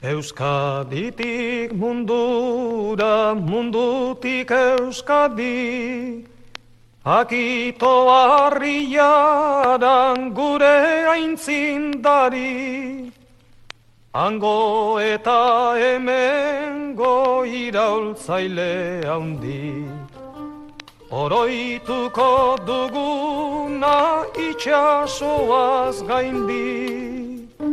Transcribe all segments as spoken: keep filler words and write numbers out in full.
Euskaditik mundura, mundutik Euskadi, akito harriaran gure aintzindari, hango eta hemengo iraultzaile handi, oroituko duguna itxasoaz gaindi.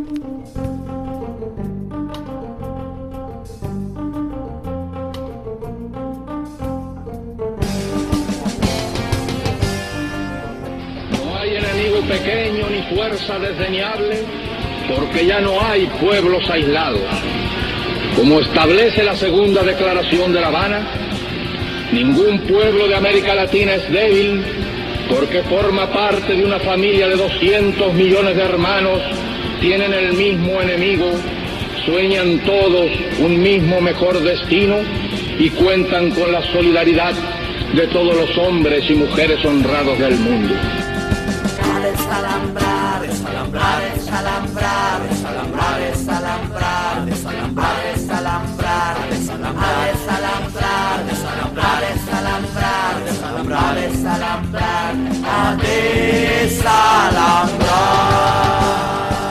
Pequeño ni fuerza desdeñable, porque ya no hay pueblos aislados. Como establece la segunda declaración de La Habana, ningún pueblo de América Latina es débil, porque forma parte de una familia de doscientos millones de hermanos, tienen el mismo enemigo, sueñan todos un mismo mejor destino y cuentan con la solidaridad de todos los hombres y mujeres honrados del mundo. Desalambrar, desalambrar, desalambrar, desalambrar, desalambrar, desalambrar, desalambrar, desalambrar, desalambrar, desalambrar, desalambrar, desalambrar, desalambrar, desalambrar.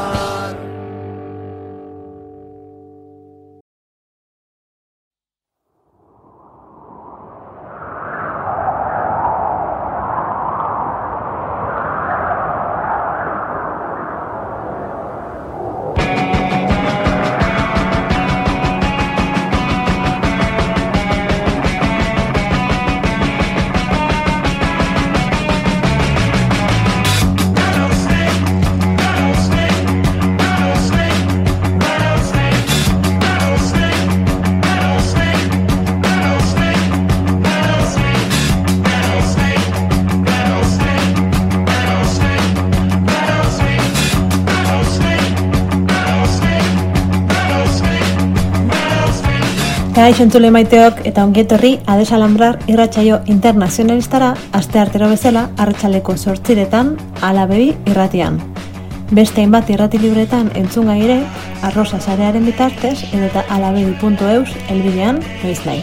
Kaixo entzule maiteok eta ongietorri Adesalambrar irratsaio internazionalistara asteartero bezala arratsaleko zortziretan Alabebi irratian. Beste hainbat irrati libretan entzungai ere Arrosa sarearen bitartez edota alabebi puntu eus helbidean noiznahi.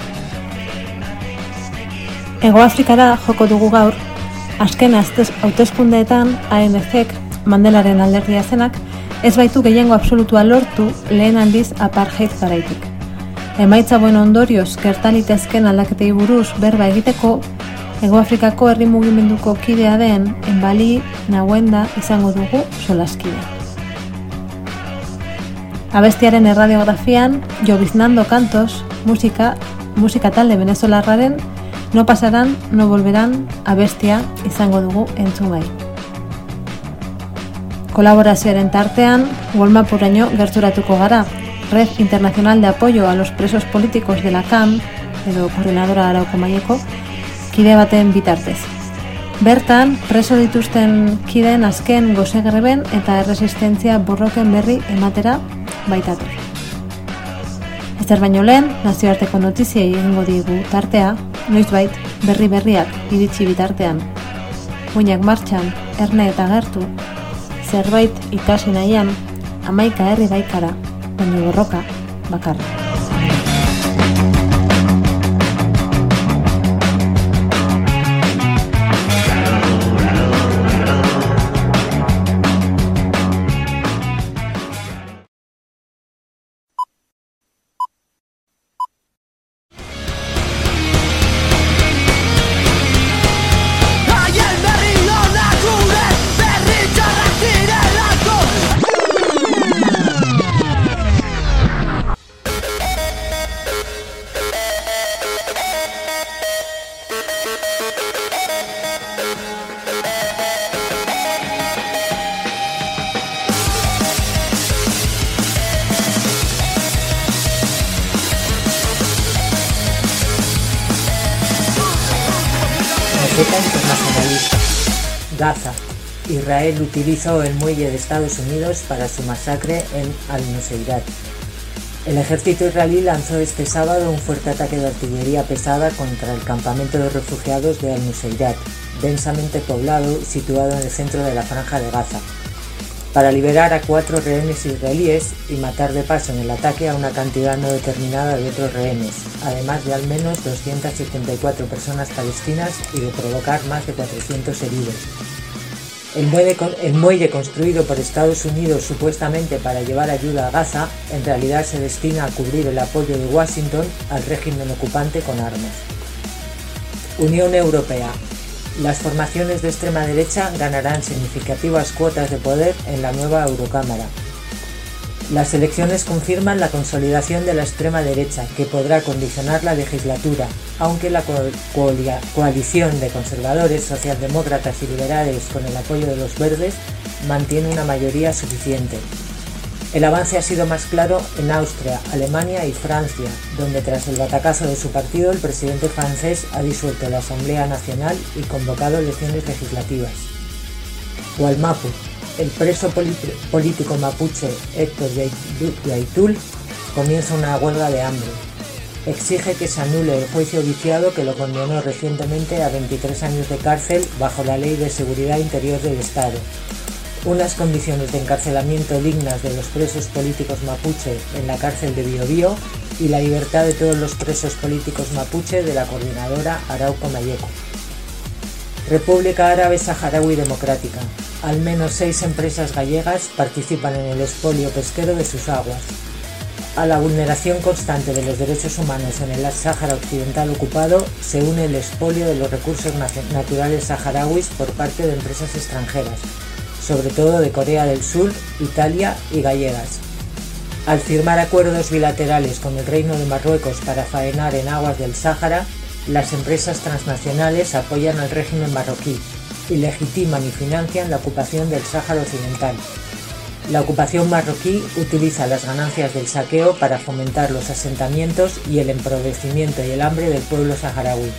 Hego Afrikara joko dugu gaur, azken hauteskundeetan A N Cek Mandelaren alderdia zenak ez baitu gehiengo absolutua lortu lehen aldiz apartheid garaitik. Emaitza buen ondorioz gertalitezken aldaketei buruz berba egiteko, Hego Afrikako herri mugimenduko kidea den Enbali Nawenda izango dugu solaskide. Abestiaren erradiografian, Llobiznando Cantos, musika, musika talde venezolarraren No pasarán, no volverán abestia izango dugu entzungai. Kolaborazioaren tartean, Wolmapuraino gerturatuko gara, Red Internacional de Apoyo a los Presos Políticos de la C A M, edo Koordinadora Arauko Maileko, kide baten bitartez. Bertan, preso dituzten kideen azken gozegreben eta erresistentzia borroken berri ematera baitatu. Ezer baino lehen, nazioarteko notiziei egingo digu tartea, noizbait berri berriak iritsi bitartean. Muinak martxan, erne eta gertu, zerbait ikasi nahian, hamaika herri baikara, baina borroka bakarra. Internacionalista. Gaza. Israel utilizó el muelle de Estados Unidos para su masacre en Al-Nuseirat. El ejército israelí lanzó este sábado un fuerte ataque de artillería pesada contra el campamento de refugiados de Al-Nuseirat, densamente poblado, situado en el centro de la Franja de Gaza. para liberar a cuatro rehenes israelíes y matar de paso en el ataque a una cantidad no determinada de otros rehenes, además de al menos doscientas setenta y cuatro personas palestinas y de provocar más de cuatrocientos heridos. El muelle, el muelle construido por Estados Unidos supuestamente para llevar ayuda a Gaza, en realidad se destina a cubrir el apoyo de Washington al régimen ocupante con armas. Unión Europea. Las formaciones de extrema derecha ganarán significativas cuotas de poder en la nueva Eurocámara. Las elecciones confirman la consolidación de la extrema derecha, que podrá condicionar la legislatura, aunque la co- coalición de conservadores, socialdemócratas y liberales con el apoyo de los verdes mantiene una mayoría suficiente. El avance ha sido más claro en Austria, Alemania y Francia, donde tras el batacazo de su partido el presidente francés ha disuelto la Asamblea Nacional y convocado elecciones legislativas. Gualmapu. El preso polit- político mapuche Héctor Yaitul comienza una huelga de hambre. Exige que se anule el juicio viciado que lo condenó recientemente a veintitrés años de cárcel bajo la Ley de Seguridad Interior del Estado. Unas condiciones de encarcelamiento dignas de los presos políticos mapuche en la cárcel de Biobío y la libertad de todos los presos políticos mapuche de la coordinadora Arauco Mayeco. República Árabe Saharaui Democrática. Al menos seis empresas gallegas participan en el expolio pesquero de sus aguas. A la vulneración constante de los derechos humanos en el Sáhara Occidental ocupado se une el expolio de los recursos naturales saharauis por parte de empresas extranjeras, sobre todo de Corea del Sur, Italia y gallegas. Al firmar acuerdos bilaterales con el Reino de Marruecos para faenar en aguas del Sáhara, las empresas transnacionales apoyan al régimen marroquí y legitiman y financian la ocupación del Sáhara Occidental. La ocupación marroquí utiliza las ganancias del saqueo para fomentar los asentamientos y el empobrecimiento y el hambre del pueblo saharaui.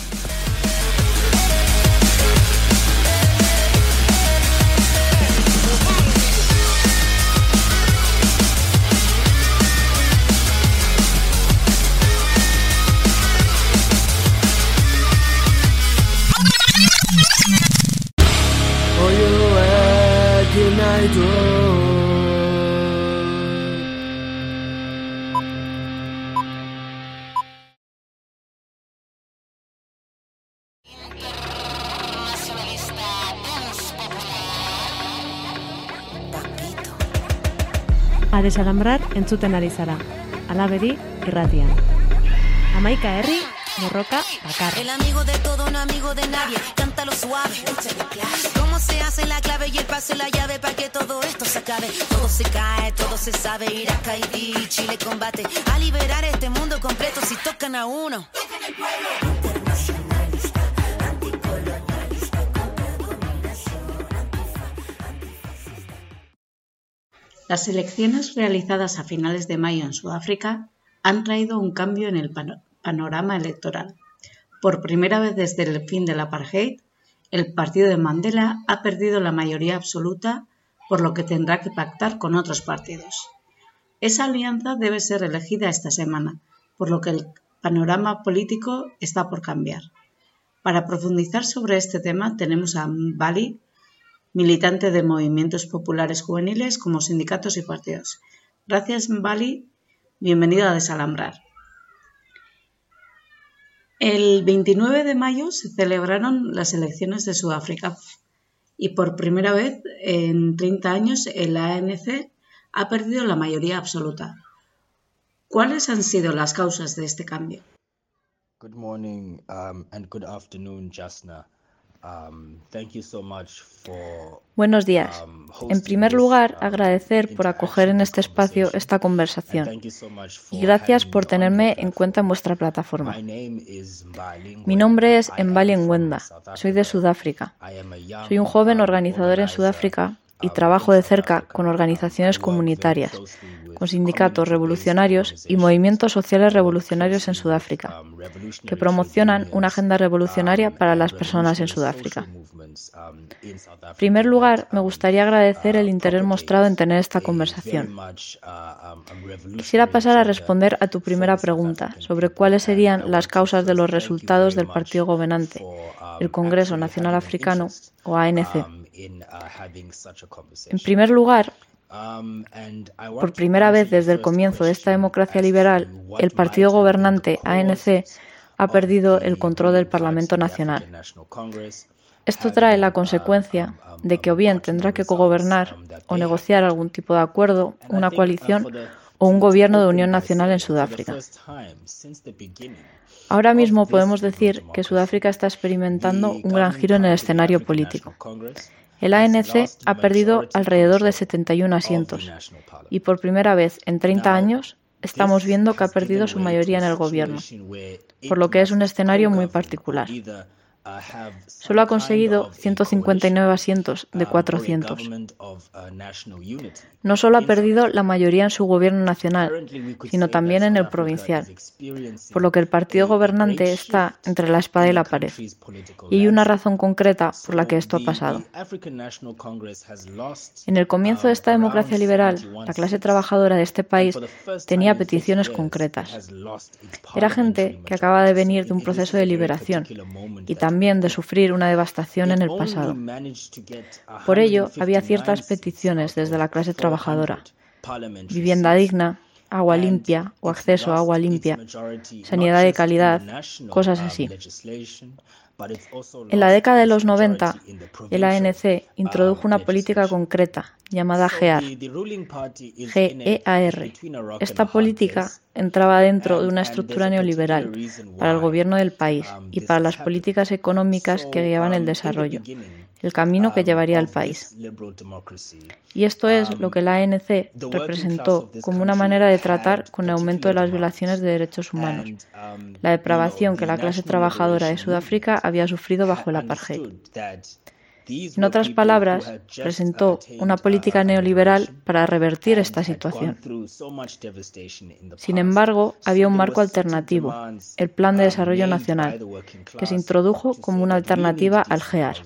A desalambrar entzuten ari zara, Alabedi irratian. Hamaika herri, borroka bakar. El amigo de todo, no amigo de nadie, cántalo suave. Cómo se hace la clave y el paso y la llave para que todo esto se acabe. Todo se cae, todo se sabe, Irak, Haití, Chile combate. A liberar este mundo completo si tocan a uno. Tocan el pueblo. Internacionalista, anticolonialista, contra dominación, antifa, antifascista. Las elecciones realizadas a finales de mayo en Sudáfrica han traído un cambio en el pan- panorama electoral. Por primera vez desde el fin del apartheid, el partido de Mandela ha perdido la mayoría absoluta, por lo que tendrá que pactar con otros partidos. Esa alianza debe ser elegida esta semana, por lo que el panorama político está por cambiar. Para profundizar sobre este tema tenemos a Mbali, militante de movimientos populares juveniles como sindicatos y partidos. Gracias, Mbali. Bienvenido a Desalambrar. El veintinueve de mayo se celebraron las elecciones de Sudáfrica y por primera vez en treinta años el A N C ha perdido la mayoría absoluta. ¿Cuáles han sido las causas de este cambio? Good morning um, and good afternoon, Jasna. Um, thank you so much for, Buenos días. um, hosting En primer this, lugar, um, agradecer por acoger en este espacio conversation. esta And conversación thank you so much for y gracias having por me on tenerme your en platform. cuenta en vuestra plataforma. My name is Mbali Mi nombre es Ngwenda. I Mbali am from Ngwenda, South soy de Africa. Sudáfrica. I am a young, Soy un joven um, organizador en organizer, Sudáfrica y um, trabajo in de South cerca Africa. con Um, organizaciones I work very comunitarias, closely with, con sindicatos revolucionarios y movimientos sociales revolucionarios en Sudáfrica, que promocionan una agenda revolucionaria para las personas en Sudáfrica. En primer lugar, me gustaría agradecer el interés mostrado en tener esta conversación. Quisiera pasar a responder a tu primera pregunta sobre cuáles serían las causas de los resultados del partido gobernante, el Congreso Nacional Africano o A N C. En primer lugar, por primera vez desde el comienzo de esta democracia liberal, el partido gobernante A N C ha perdido el control del Parlamento Nacional. Esto trae la consecuencia de que o bien tendrá que cogobernar o negociar algún tipo de acuerdo, una coalición o un gobierno de unión nacional en Sudáfrica. Ahora mismo podemos decir que Sudáfrica está experimentando un gran giro en el escenario político. El A N C ha perdido alrededor de setenta y uno asientos y por primera vez en treinta años estamos viendo que ha perdido su mayoría en el gobierno, por lo que es un escenario muy particular. Solo ha conseguido ciento cincuenta y nueve asientos de cuatrocientos. No solo ha perdido la mayoría en su gobierno nacional, sino también en el provincial, por lo que el partido gobernante está entre la espada y la pared. Y hay una razón concreta por la que esto ha pasado. En el comienzo de esta democracia liberal, la clase trabajadora de este país tenía peticiones concretas. Era gente que acaba de venir de un proceso de liberación y también de sufrir una devastación en el pasado. Por ello, había ciertas peticiones desde la clase trabajadora: vivienda digna, agua limpia o acceso a agua limpia, sanidad de calidad, cosas así. En la década de los noventa, el A N C introdujo una política concreta llamada G E A R. G E A R. Esta política entraba dentro de una estructura neoliberal para el gobierno del país y para las políticas económicas que guiaban el desarrollo, el camino que llevaría al país. Y esto es lo que la A N C representó como una manera de tratar con el aumento de las violaciones de derechos humanos, la depravación que la clase trabajadora de Sudáfrica había sufrido bajo el apartheid. En otras palabras, presentó una política neoliberal para revertir esta situación. Sin embargo, había un marco alternativo, el Plan de Desarrollo Nacional, que se introdujo como una alternativa al G E A R.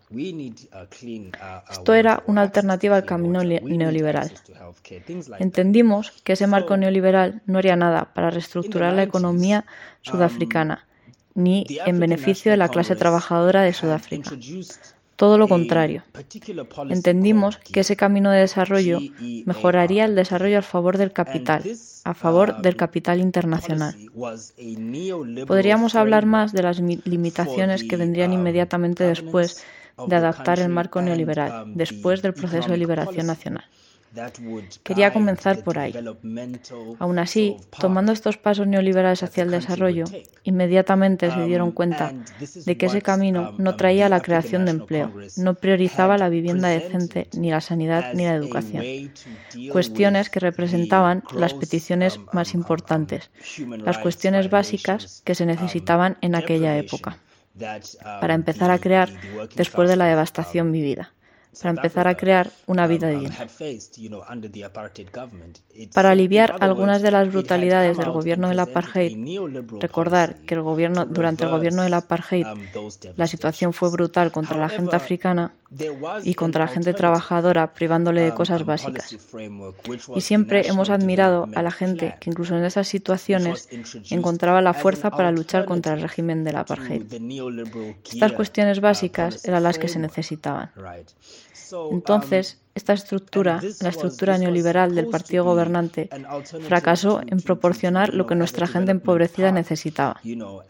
Esto era una alternativa al camino neoliberal. Entendimos que ese marco neoliberal no haría nada para reestructurar la economía sudafricana, ni en beneficio de la clase trabajadora de Sudáfrica. Todo lo contrario. Entendimos que ese camino de desarrollo mejoraría el desarrollo a favor del capital, a favor del capital internacional. Podríamos hablar más de las limitaciones que vendrían inmediatamente después de adaptar el marco neoliberal, después del proceso de liberación nacional. Quería comenzar por ahí. Aún así, tomando estos pasos neoliberales hacia el desarrollo, inmediatamente se dieron cuenta de que ese camino no traía la creación de empleo, no priorizaba la vivienda decente, ni la sanidad ni la educación, cuestiones que representaban las peticiones más importantes, las cuestiones básicas que se necesitaban en aquella época, para empezar a crear después de la devastación vivida. Para empezar a crear una vida digna. Para aliviar algunas de las brutalidades del gobierno del apartheid, recordar que el gobierno, durante el gobierno del apartheid la situación fue brutal contra la gente africana y contra la gente trabajadora, privándole de cosas básicas. Y siempre hemos admirado a la gente que incluso en esas situaciones encontraba la fuerza para luchar contra el régimen del apartheid. Estas cuestiones básicas eran las que se necesitaban. Entonces, esta estructura, la estructura neoliberal del partido gobernante, fracasó en proporcionar lo que nuestra gente empobrecida necesitaba.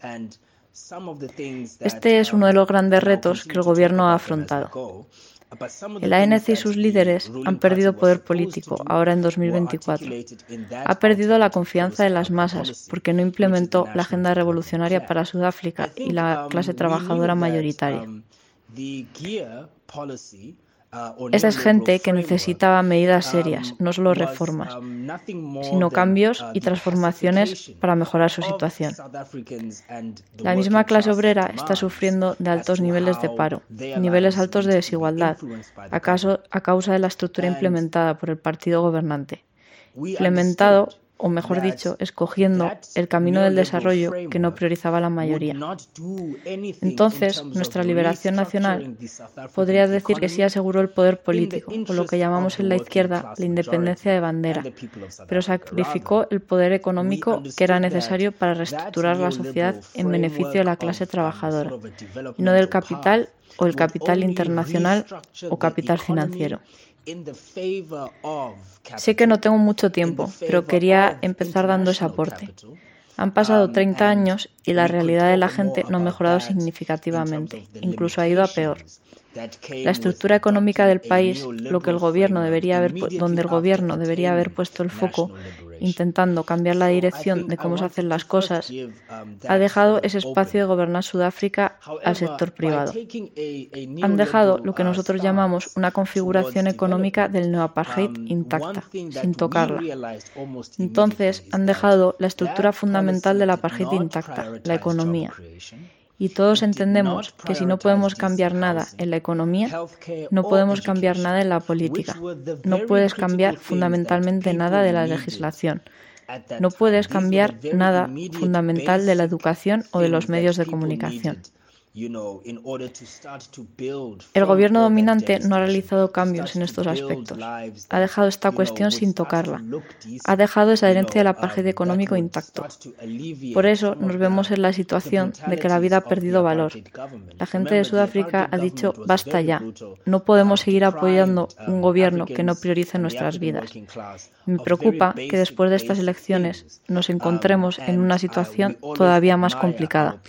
Este es uno de los grandes retos que el gobierno ha afrontado. El A N C y sus líderes han perdido poder político ahora en dos mil veinticuatro. Ha perdido la confianza de las masas porque no implementó la agenda revolucionaria para Sudáfrica y la clase trabajadora mayoritaria. Esa es gente que necesitaba medidas serias, no solo reformas, sino cambios y transformaciones para mejorar su situación. La misma clase obrera está sufriendo de altos niveles de paro, niveles altos de desigualdad, acaso a causa de la estructura implementada por el partido gobernante. implementado, o mejor dicho, escogiendo el camino del desarrollo que no priorizaba la mayoría. Entonces, nuestra liberación nacional podría decir que sí aseguró el poder político, o lo que llamamos en la izquierda la independencia de bandera, pero sacrificó el poder económico que era necesario para reestructurar la sociedad en beneficio de la clase trabajadora, y no del capital o el capital internacional o capital financiero. Sé que no tengo mucho tiempo, pero quería empezar dando ese aporte. Han pasado treinta años y la realidad de la gente no ha mejorado significativamente, incluso ha ido a peor. La estructura económica del país, lo que el gobierno debería haber, donde el gobierno debería haber puesto el foco, intentando cambiar la dirección de cómo se hacen las cosas, ha dejado ese espacio de gobernar Sudáfrica al sector privado. Han dejado lo que nosotros llamamos una configuración económica del neoapartheid intacta, sin tocarla. Entonces, han dejado la estructura fundamental del apartheid intacta, la economía. Y todos entendemos que si no podemos cambiar nada en la economía, no podemos cambiar nada en la política. No puedes cambiar fundamentalmente nada de la legislación. No puedes cambiar nada fundamental de la educación o de los medios de comunicación. El gobierno dominante no ha realizado cambios en estos aspectos. Ha dejado esta cuestión sin tocarla. Ha dejado esa herencia del apartheid económico intacto. Por eso nos vemos en la situación de que la vida ha perdido valor. La gente de Sudáfrica ha dicho basta ya. No podemos seguir apoyando un gobierno que no priorice nuestras vidas. Me preocupa que después de estas elecciones nos encontremos en una situación todavía más complicada.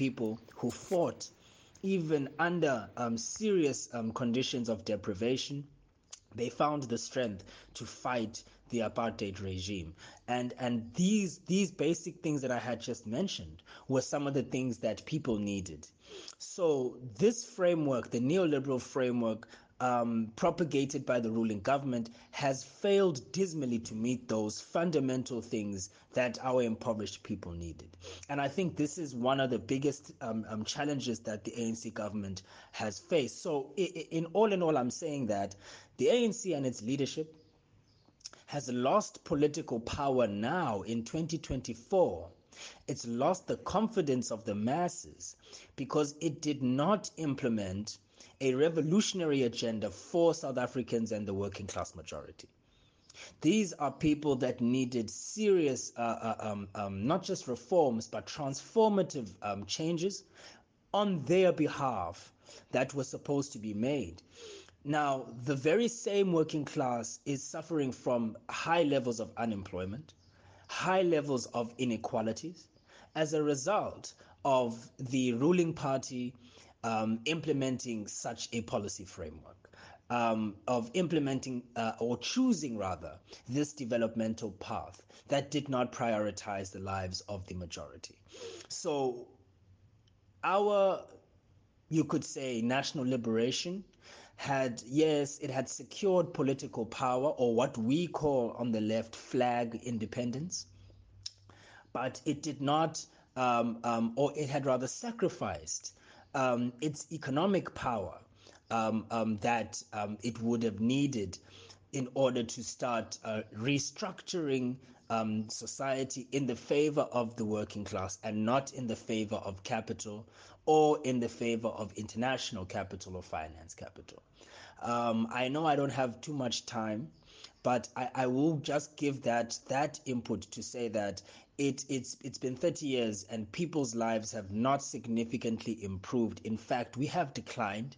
Even under um, serious um, conditions of deprivation, they found the strength to fight the apartheid regime. And and these these basic things that I had just mentioned were some of the things that people needed. So this framework, the neoliberal framework, Um, propagated by the ruling government, has failed dismally to meet those fundamental things that our impoverished people needed. And I think this is one of the biggest um, um, challenges that the A N C government has faced. So I- in all in all, I'm saying that the A N C and its leadership has lost political power now in twenty twenty-four. It's lost the confidence of the masses because it did not implement a revolutionary agenda for South Africans and the working class majority. These are people that needed serious, uh, uh, um, um, not just reforms, but transformative um, changes on their behalf that were supposed to be made. Now, the very same working class is suffering from high levels of unemployment, high levels of inequalities, as a result of the ruling party Um, implementing such a policy framework, um, of implementing uh, or choosing rather this developmental path that did not prioritize the lives of the majority. So our, you could say, national liberation had, yes, it had secured political power, or what we call on the left flag independence, but it did not, um, um, or it had rather sacrificed Um, its economic power um, um, that um, it would have needed in order to start uh, restructuring um, society in the favor of the working class and not in the favor of capital or in the favor of international capital or finance capital. Um, I know I don't have too much time, but I, I will just give that that input to say that It, it's it's been thirty years and people's lives have not significantly improved. In fact, we have declined.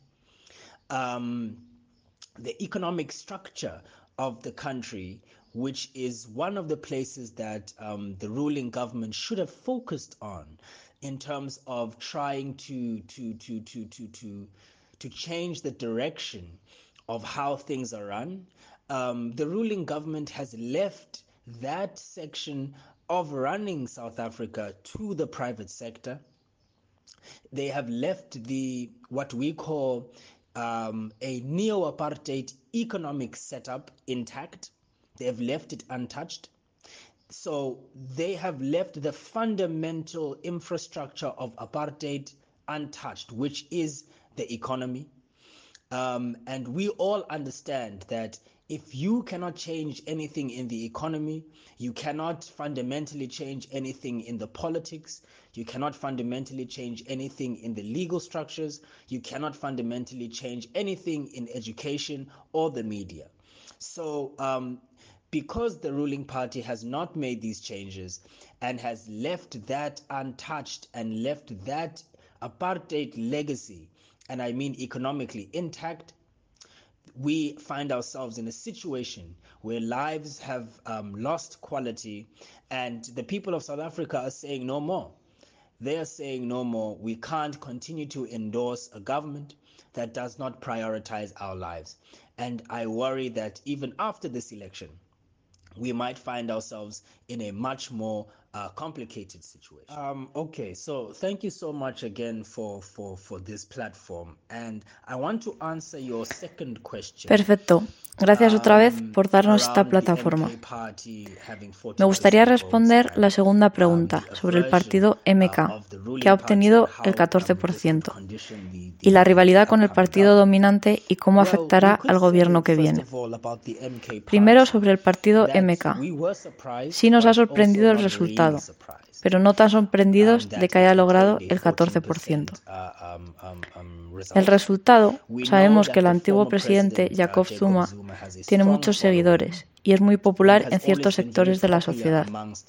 Um, the economic structure of the country, which is one of the places that um, the ruling government should have focused on in terms of trying to to to to to to, to change the direction of how things are run. Um, the ruling government has left that section of running South Africa to the private sector. They have left the what we call um, a neo-apartheid economic setup intact. They have left it untouched. So they have left the fundamental infrastructure of apartheid untouched, which is the economy. Um, and we all understand that If you cannot change anything in the economy, you cannot fundamentally change anything in the politics, you cannot fundamentally change anything in the legal structures, you cannot fundamentally change anything in education or the media. So um, because the ruling party has not made these changes and has left that untouched and left that apartheid legacy, and I mean economically intact, we find ourselves in a situation where lives have um, lost quality, and the people of South Africa are saying no more. They are saying no more. We can't continue to endorse a government that does not prioritize our lives. And I worry that even after this election, we might find ourselves in a much more uh, complicated situation. Um, okay, so thank you so much again for, for, for this platform. And I want to answer your second question. Perfecto. Gracias otra vez por darnos esta plataforma. Me gustaría responder la segunda pregunta sobre el partido M K, que ha obtenido el catorce por ciento, y la rivalidad con el partido dominante y cómo afectará al gobierno que viene. Primero, sobre el partido M K. Sí nos ha sorprendido el resultado, pero no tan sorprendidos de que haya logrado el catorce por ciento. El resultado, sabemos que el antiguo presidente Jacob Zuma tiene muchos seguidores y es muy popular en ciertos sectores de la sociedad,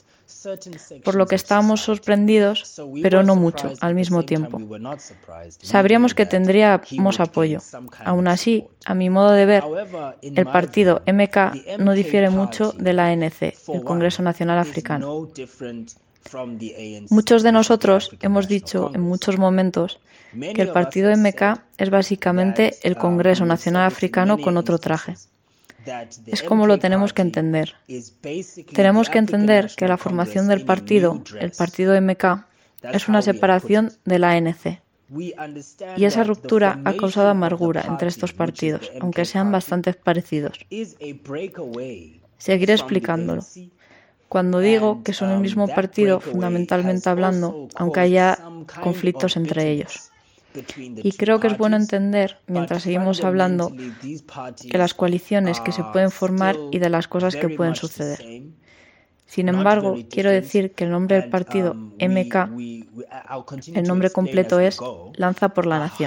por lo que estábamos sorprendidos, pero no mucho al mismo tiempo. Sabríamos que tendríamos apoyo. Aún así, a mi modo de ver, el partido M K no difiere mucho de la A N C, el Congreso Nacional Africano. Muchos de nosotros hemos dicho en muchos momentos que el partido M K es básicamente el Congreso Nacional Africano con otro traje. Es como lo tenemos que entender. Tenemos que entender que la formación del partido, el partido M K, es una separación de la A N C. Y esa ruptura ha causado amargura entre estos partidos, aunque sean bastante parecidos. Seguiré explicándolo. Cuando digo que son el mismo partido, fundamentalmente hablando, aunque haya conflictos entre ellos. Y creo que es bueno entender, mientras seguimos hablando, que las coaliciones que se pueden formar y de las cosas que pueden suceder. Sin embargo, quiero decir que el nombre del partido M K, el nombre completo es Lanza por la Nación.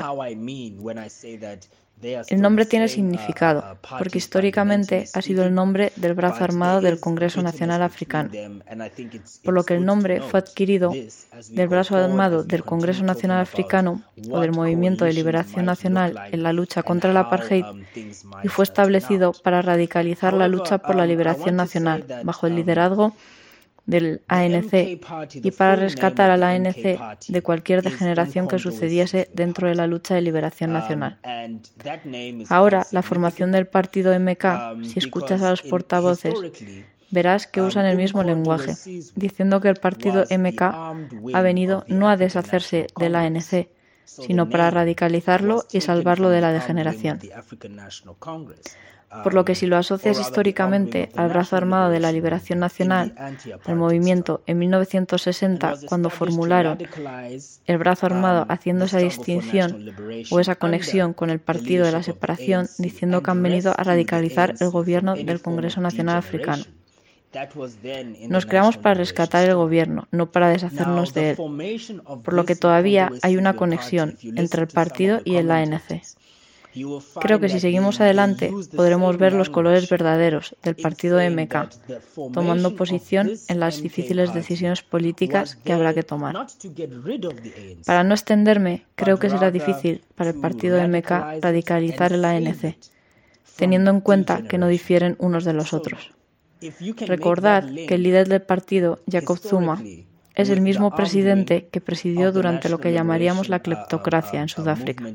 El nombre tiene significado, porque históricamente ha sido el nombre del brazo armado del Congreso Nacional Africano, por lo que el nombre fue adquirido del brazo armado del Congreso Nacional Africano o del Movimiento de Liberación Nacional en la lucha contra el apartheid y fue establecido para radicalizar la lucha por la liberación nacional bajo el liderazgo del A N C y para rescatar a la A N C de cualquier degeneración que sucediese dentro de la lucha de liberación nacional. Ahora, la formación del partido M K, si escuchas a los portavoces, verás que usan el mismo lenguaje, diciendo que el partido M K ha venido no a deshacerse de la A N C, sino para radicalizarlo y salvarlo de la degeneración. Por lo que si lo asocias históricamente al brazo armado de la liberación nacional, al movimiento en mil novecientos sesenta, cuando formularon el brazo armado haciendo esa distinción o esa conexión con el partido de la separación, diciendo que han venido a radicalizar el gobierno del Congreso Nacional Africano. Nos creamos para rescatar el gobierno, no para deshacernos de él, por lo que todavía hay una conexión entre el partido y el A N C. Creo que si seguimos adelante podremos ver los colores verdaderos del partido M K, tomando posición en las difíciles decisiones políticas que habrá que tomar. Para no extenderme, creo que será difícil para el partido M K radicalizar el A N C, teniendo en cuenta que no difieren unos de los otros. Recordad que el líder del partido, Jacob Zuma, es el mismo presidente que presidió durante lo que llamaríamos la cleptocracia en Sudáfrica.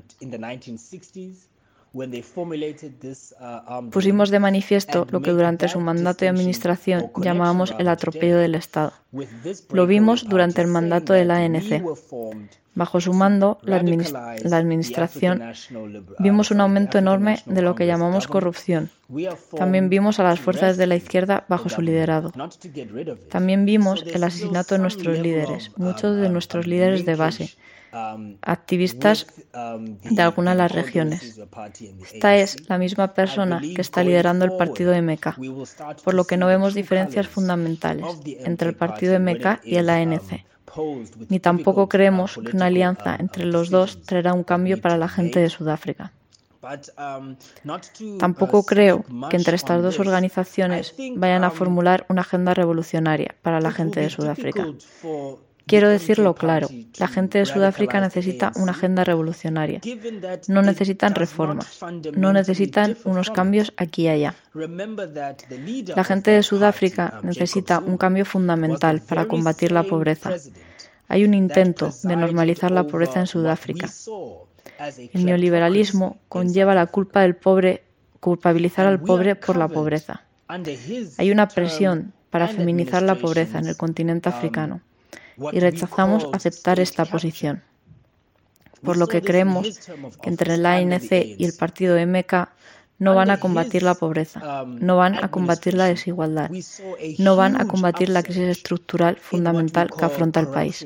Pusimos de manifiesto lo que durante su mandato de administración llamábamos el atropello del Estado. Lo vimos durante el mandato de la A N C. Bajo su mando, la, administ la administración, vimos un aumento enorme de lo que llamamos corrupción. También vimos a las fuerzas de la izquierda bajo su liderado. También vimos el asesinato de nuestros líderes, muchos de nuestros líderes de base, activistas de algunas de las regiones. Esta es la misma persona que está liderando el partido M K, por lo que no vemos diferencias fundamentales entre el partido M K y el A N C. Ni tampoco creemos que una alianza entre los dos traerá un cambio para la gente de Sudáfrica. Tampoco creo que entre estas dos organizaciones vayan a formular una agenda revolucionaria para la gente de Sudáfrica. Quiero decirlo claro, la gente de Sudáfrica necesita una agenda revolucionaria. No necesitan reformas, no necesitan unos cambios aquí y allá. La gente de Sudáfrica necesita un cambio fundamental para combatir la pobreza. Hay un intento de normalizar la pobreza en Sudáfrica. El neoliberalismo conlleva la culpa del pobre, culpabilizar al pobre por la pobreza. Hay una presión para feminizar la pobreza en el continente africano. Y rechazamos aceptar esta posición. Por lo que creemos que entre el A N C y el partido M K no van a combatir la pobreza, no van a combatir la desigualdad, no van a combatir la crisis estructural fundamental que afronta el país.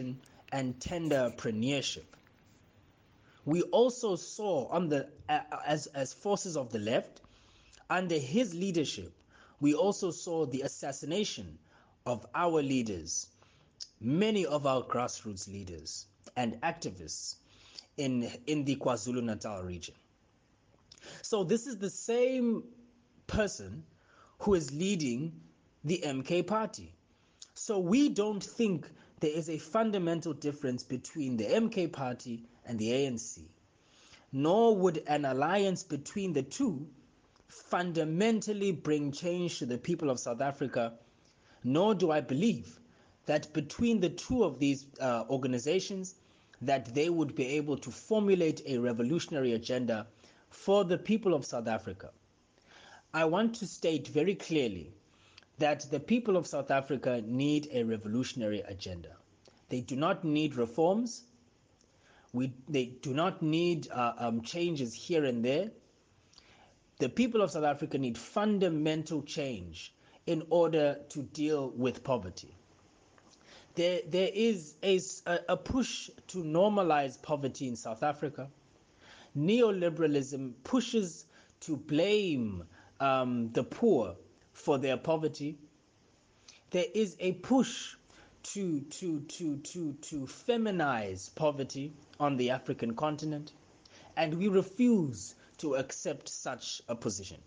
We also saw on the as as forces of the left under his leadership, we also saw the assassination of our leaders. Many of our grassroots leaders and activists in, in the KwaZulu-Natal region. So this is the same person who is leading the M K party. So we don't think there is a fundamental difference between the M K party and the A N C, nor would an alliance between the two fundamentally bring change to the people of South Africa, nor do I believe that between the two of these uh, organizations, that they would be able to formulate a revolutionary agenda for the people of South Africa. I want to state very clearly that the people of South Africa need a revolutionary agenda. They do not need reforms. We, they do not need uh, um, changes here and there. The people of South Africa need fundamental change in order to deal with poverty. There, there is a, a push to normalize poverty in South Africa. Neoliberalism pushes to blame um, the poor for their poverty. There is a push to, to, to, to, to feminize poverty on the African continent, and we refuse to accept such a position.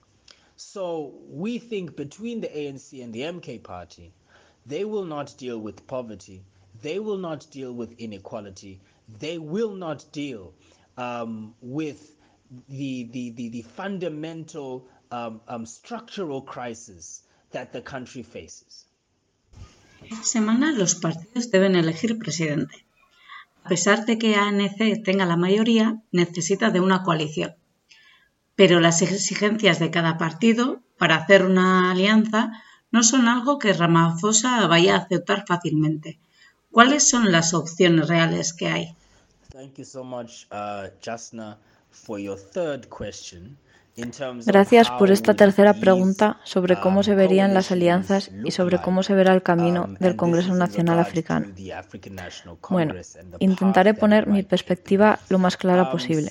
So we think between the A N C and the M K party, they will not deal with poverty. They will not deal with inequality. They will not deal um, with the, the, the, the fundamental um, um, structural crisis that the country faces. Esta semana los partidos deben elegir presidente. A pesar de que A N C tenga la mayoría, necesita de una coalición. Pero las exigencias de cada partido para hacer una alianza no son algo que Ramaphosa vaya a aceptar fácilmente. ¿Cuáles son las opciones reales que hay? Thank you so much, uh, Jasna, for your third question. Gracias por esta tercera pregunta sobre cómo se verían las alianzas y sobre cómo se verá el camino del Congreso Nacional Africano. Bueno, intentaré poner mi perspectiva lo más clara posible.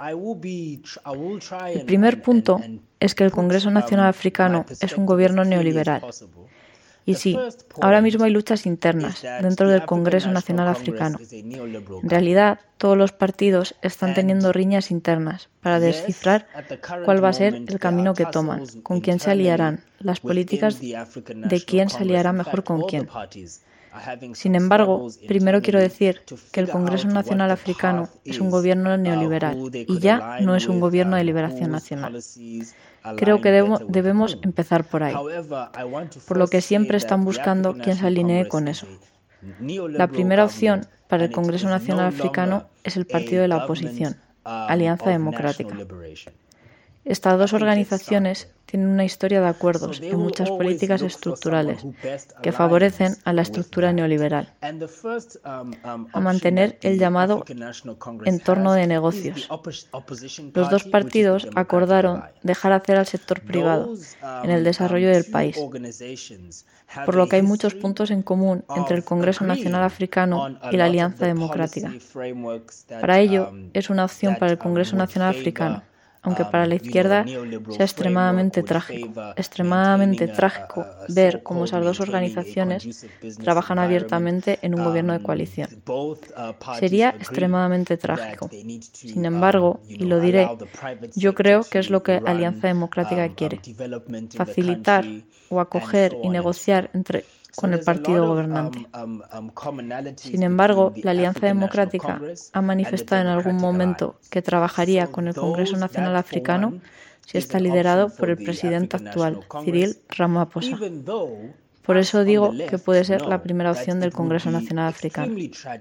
El primer punto es que el Congreso Nacional Africano es un gobierno neoliberal. Y sí, ahora mismo hay luchas internas dentro del Congreso Nacional Africano. En realidad, todos los partidos están teniendo riñas internas para descifrar cuál va a ser el camino que toman, con quién se aliarán, las políticas de quién se aliará mejor con quién. Sin embargo, primero quiero decir que el Congreso Nacional Africano es un gobierno neoliberal y ya no es un gobierno de liberación nacional. Creo que debo, debemos empezar por ahí, por lo que siempre están buscando quién se alinee con eso. La primera opción para el Congreso Nacional Africano es el partido de la oposición, Alianza Democrática. Estas dos organizaciones tienen una historia de acuerdos y muchas políticas estructurales que favorecen a la estructura neoliberal, a mantener el llamado entorno de negocios. Los dos partidos acordaron dejar hacer al sector privado en el desarrollo del país, por lo que hay muchos puntos en común entre el Congreso Nacional Africano y la Alianza Democrática. Para ello, es una opción para el Congreso Nacional Africano, aunque para la izquierda sea extremadamente trágico, extremadamente trágico ver cómo esas dos organizaciones trabajan abiertamente en un gobierno de coalición. Sería extremadamente trágico. Sin embargo, y lo diré, yo creo que es lo que Alianza Democrática quiere: facilitar o acoger y negociar entre con el partido gobernante. Sin embargo, la Alianza Democrática ha manifestado en algún momento que trabajaría con el Congreso Nacional Africano si está liderado por el presidente actual, Cyril Ramaphosa. Por eso digo que puede ser la primera opción del Congreso Nacional Africano.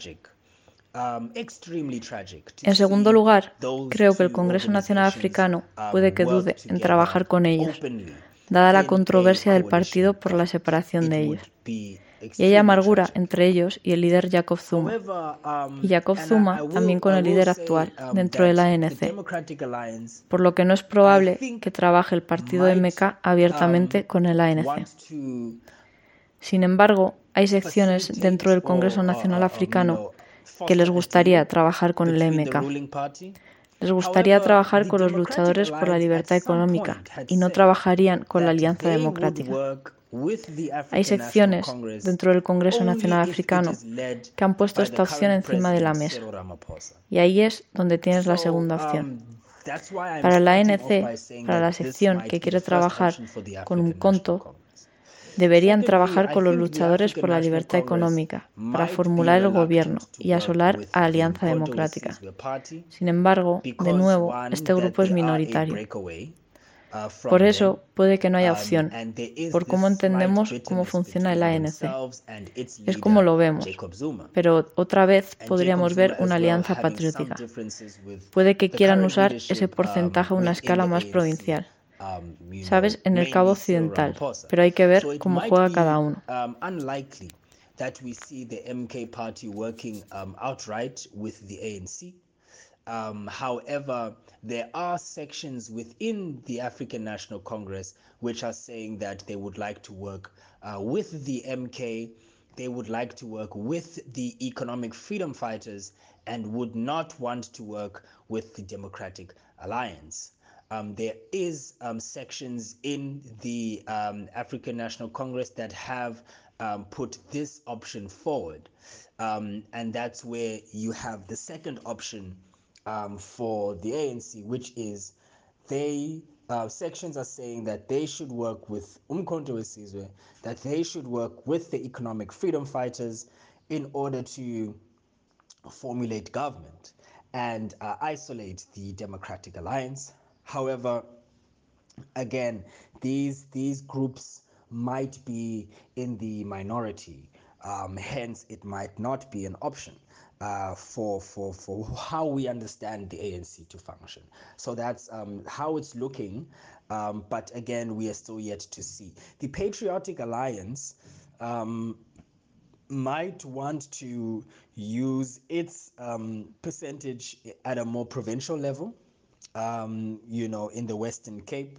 En segundo lugar, creo que el Congreso Nacional Africano puede que dude en trabajar con ellos, dada la controversia del partido por la separación de ellos. Y hay amargura entre ellos y el líder Jacob Zuma. Y Jacob Zuma también con el líder actual dentro de la A N C. Por lo que no es probable que trabaje el partido M K abiertamente con el A N C. Sin embargo, hay secciones dentro del Congreso Nacional Africano que les gustaría trabajar con el M K. Les gustaría trabajar con los luchadores por la libertad económica y no trabajarían con la Alianza Democrática. Hay secciones dentro del Congreso Nacional Africano que han puesto esta opción encima de la mesa. Y ahí es donde tienes la segunda opción. Para la A N C, para la sección que quiere trabajar con un conto, deberían trabajar con los luchadores por la libertad económica para formular el gobierno y asolar a Alianza Democrática. Sin embargo, de nuevo, este grupo es minoritario. Por eso puede que no haya opción, por cómo entendemos cómo funciona el A N C. Es como lo vemos, pero otra vez podríamos ver una alianza patriótica. Puede que quieran usar ese porcentaje a una escala más provincial, ¿sabes?, en el Cabo Occidental, pero hay que ver cómo juega cada uno. Um, however, there are sections within the African National Congress which are saying that they would like to work uh, with the M K, they would like to work with the economic freedom fighters, and would not want to work with the Democratic Alliance. Um, there is um, sections in the um, African National Congress that have um, put this option forward, um, and that's where you have the second option Um, for the A N C, which is they uh, sections are saying that they should work with Umkhonto we Sizwe, that they should work with the economic freedom fighters in order to formulate government and uh, isolate the Democratic Alliance. However, again, these these groups might be in the minority, um, hence it might not be an option. Uh, for, for, for how we understand the A N C to function. So that's um, how it's looking, um, but again, we are still yet to see. The Patriotic Alliance um, might want to use its um, percentage at a more provincial level, um, you know, in the Western Cape.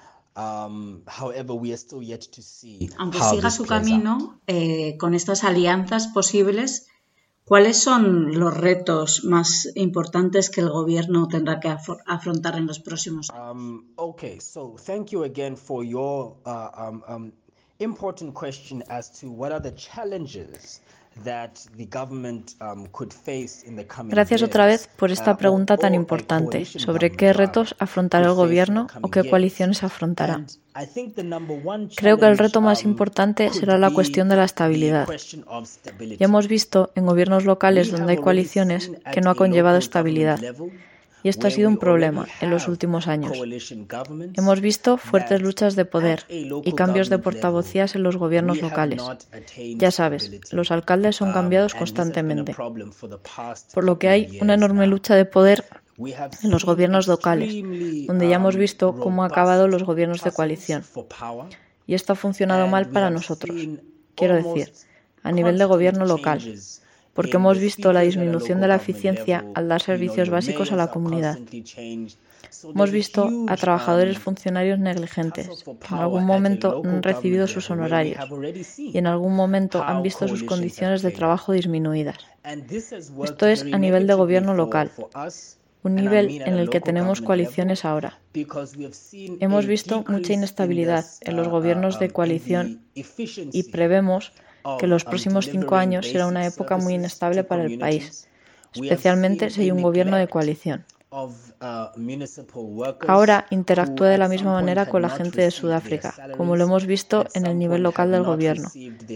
Um, however, we are still yet to see. Aunque how siga this su plays camino eh, con estas alianzas posibles, ¿cuáles son los retos más importantes que el gobierno tendrá que af- afrontar en los próximos años? Um, okay, so thank you again for your uh, um, um, important question as to what are the challenges that the government um, could face in the coming Gracias years, otra vez por esta uh, pregunta or- tan or a importante coalition sobre government, qué rather, retos afrontará el could face in the gobierno o coming qué years. coaliciones afrontará. And I think the number one Creo que el reto challenge, más um, importante could será la be cuestión de la the estabilidad. question of stability. Ya hemos visto en gobiernos locales We donde have hay already coaliciones seen que at no a ha conllevado local government estabilidad. level Y esto ha where sido un we already problema en los have últimos años. coalition governments Hemos visto fuertes that luchas de poder at a y local cambios de government portavocías en los level gobiernos we have locales. not attained Ya sabes, stability. los alcaldes son Um, cambiados and this has been a constantemente, problem for the past por lo que couple of hay una years enorme now. lucha de poder en los gobiernos locales, donde ya hemos visto cómo han acabado los gobiernos de coalición. Y esto ha funcionado mal para nosotros. Quiero decir, a nivel de gobierno local, porque hemos visto la disminución de la eficiencia al dar servicios básicos a la comunidad. Hemos visto a trabajadores funcionarios negligentes, que en algún momento no han recibido sus honorarios y en algún momento han visto sus condiciones de trabajo disminuidas. Esto es a nivel de gobierno local, un nivel en el que tenemos coaliciones ahora. Hemos visto mucha inestabilidad en los gobiernos de coalición y prevemos que los próximos cinco años será una época muy inestable para el país, especialmente si hay un gobierno de coalición. Ahora interactúa de la misma manera con la gente de Sudáfrica, como lo hemos visto en el nivel local del gobierno,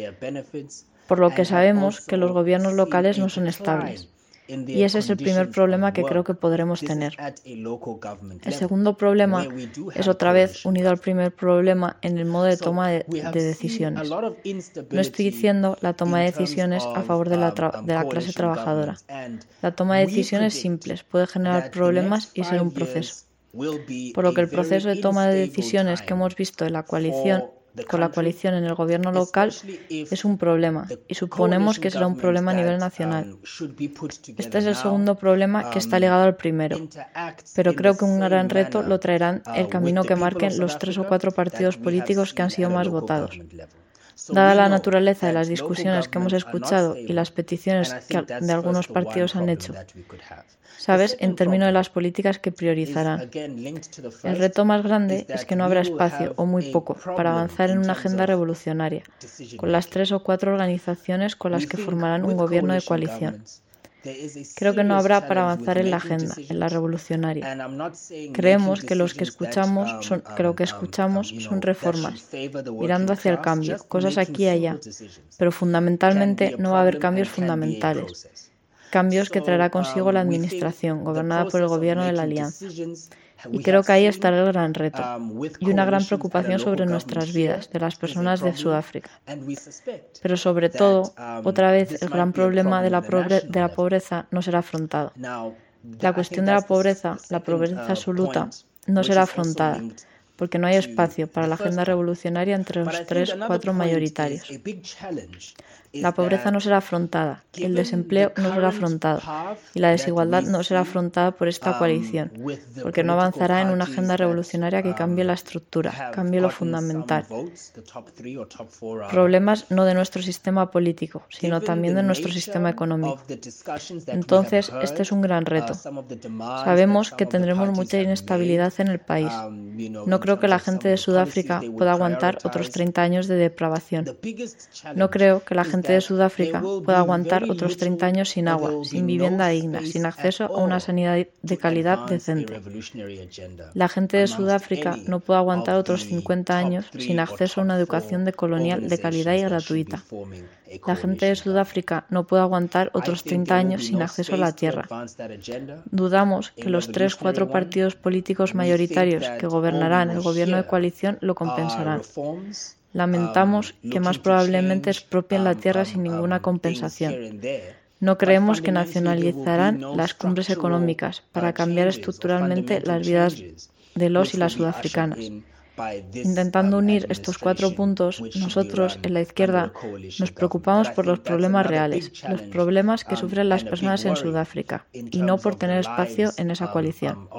por lo que sabemos que los gobiernos locales no son estables. Y ese es el primer problema que creo que podremos tener. El segundo problema es otra vez unido al primer problema en el modo de toma de, de decisiones. No estoy diciendo la toma de decisiones a favor de la, de la clase trabajadora. La toma de decisiones simples puede generar problemas y ser un proceso. Por lo que el proceso de toma de decisiones que hemos visto en la coalición con la coalición en el gobierno local es un problema y suponemos que será un problema a nivel nacional. Este es el segundo problema que está ligado al primero, pero creo que un gran reto lo traerán el camino que marquen los tres o cuatro partidos políticos que han sido más votados. Dada la naturaleza de las discusiones que hemos escuchado y las peticiones que de algunos partidos han hecho, ¿sabes?, en términos de las políticas que priorizarán. El reto más grande es que no habrá espacio, o muy poco, para avanzar en una agenda revolucionaria, con las tres o cuatro organizaciones con las que formarán un gobierno de coalición. Creo que no habrá para avanzar en la agenda, en la revolucionaria. Creemos que, los que, escuchamos son, que lo que escuchamos son reformas, mirando hacia el cambio, cosas aquí y allá, pero fundamentalmente no va a haber cambios fundamentales. Cambios que traerá consigo la administración, gobernada por el gobierno de la Alianza. Y creo que ahí estará el gran reto y una gran preocupación sobre nuestras vidas, de las personas de Sudáfrica. Pero sobre todo, otra vez, el gran problema de la, pobre, de la pobreza no será afrontado. La cuestión de la pobreza, la pobreza absoluta, no será afrontada, porque no hay espacio para la agenda revolucionaria entre los tres o cuatro mayoritarios. La pobreza no será afrontada, el desempleo no será afrontado y la desigualdad no será afrontada por esta coalición, porque no avanzará en una agenda revolucionaria que cambie la estructura, cambie lo fundamental. Problemas no de nuestro sistema político, sino también de nuestro sistema económico. Entonces, este es un gran reto. Sabemos que tendremos mucha inestabilidad en el país. No creo que la gente de Sudáfrica pueda aguantar otros treinta años de depravación. No creo que la gente de Sudáfrica pueda aguantar otros treinta años sin agua, sin vivienda digna, sin acceso a una sanidad de calidad decente. La gente de Sudáfrica no puede aguantar otros cincuenta años sin acceso a una educación de colonial de calidad y gratuita. La gente de Sudáfrica no puede aguantar otros treinta años sin acceso a la tierra. Dudamos que los tres o cuatro partidos políticos mayoritarios que gobernarán el gobierno de coalición lo compensarán. Lamentamos que más probablemente expropien la tierra sin ninguna compensación. No creemos que nacionalizarán las cumbres económicas para cambiar estructuralmente las vidas de los y las sudafricanas. Intentando unir estos cuatro puntos, nosotros, en la izquierda, nos preocupamos por los problemas reales, los problemas que sufren las personas en Sudáfrica, y no por tener espacio en esa coalición.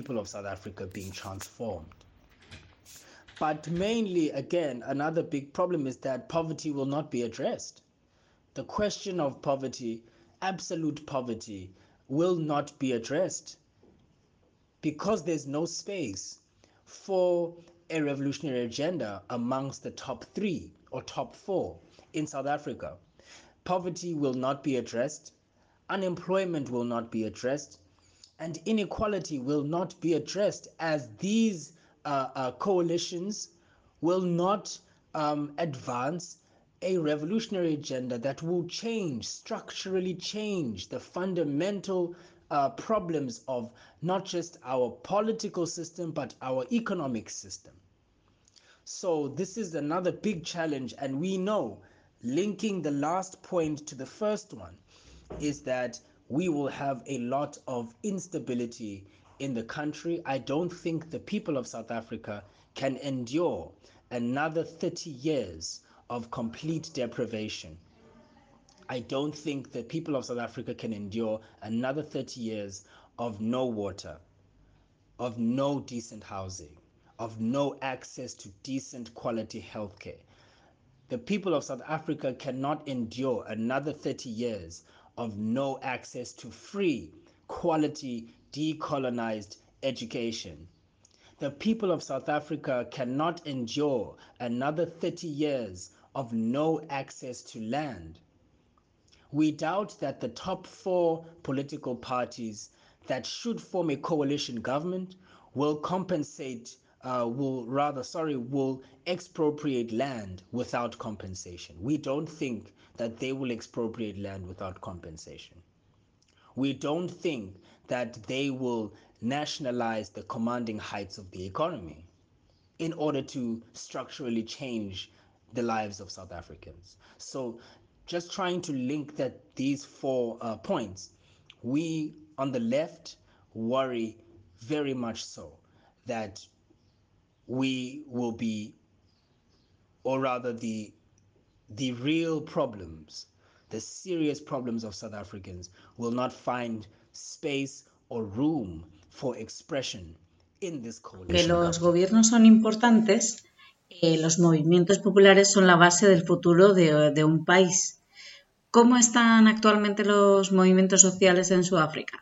But mainly, again, another big problem is that poverty will not be addressed. The question of poverty, absolute poverty, will not be addressed because there's no space for a revolutionary agenda amongst the top three or top four in South Africa. Poverty will not be addressed, unemployment will not be addressed, and inequality will not be addressed as these Uh, uh, coalitions will not um, advance a revolutionary agenda that will change, structurally change the fundamental uh, problems of not just our political system, but our economic system. So this is another big challenge, and we know, linking the last point to the first one, is that we will have a lot of instability in the country. I don't think the people of South Africa can endure another thirty years of complete deprivation. I don't think the people of South Africa can endure another thirty years of no water, of no decent housing, of no access to decent quality healthcare. The people of South Africa cannot endure another thirty years of no access to free, quality, decolonized education. The people of South Africa cannot endure another thirty years of no access to land. We doubt that the top four political parties that should form a coalition government will compensate, uh, will rather, sorry, will expropriate land without compensation. We don't think that they will expropriate land without compensation. We don't think that they will nationalize the commanding heights of the economy in order to structurally change the lives of South Africans. So just trying to link that these four uh, points, we on the left worry very much so that we will be, or rather the the real problems, the serious problems of South Africans will not find space or room for expression in this coalition. Que los gobiernos son importantes, eh, los movimientos populares son la base del futuro de, de un país. ¿Cómo están actualmente los movimientos sociales en Sudáfrica?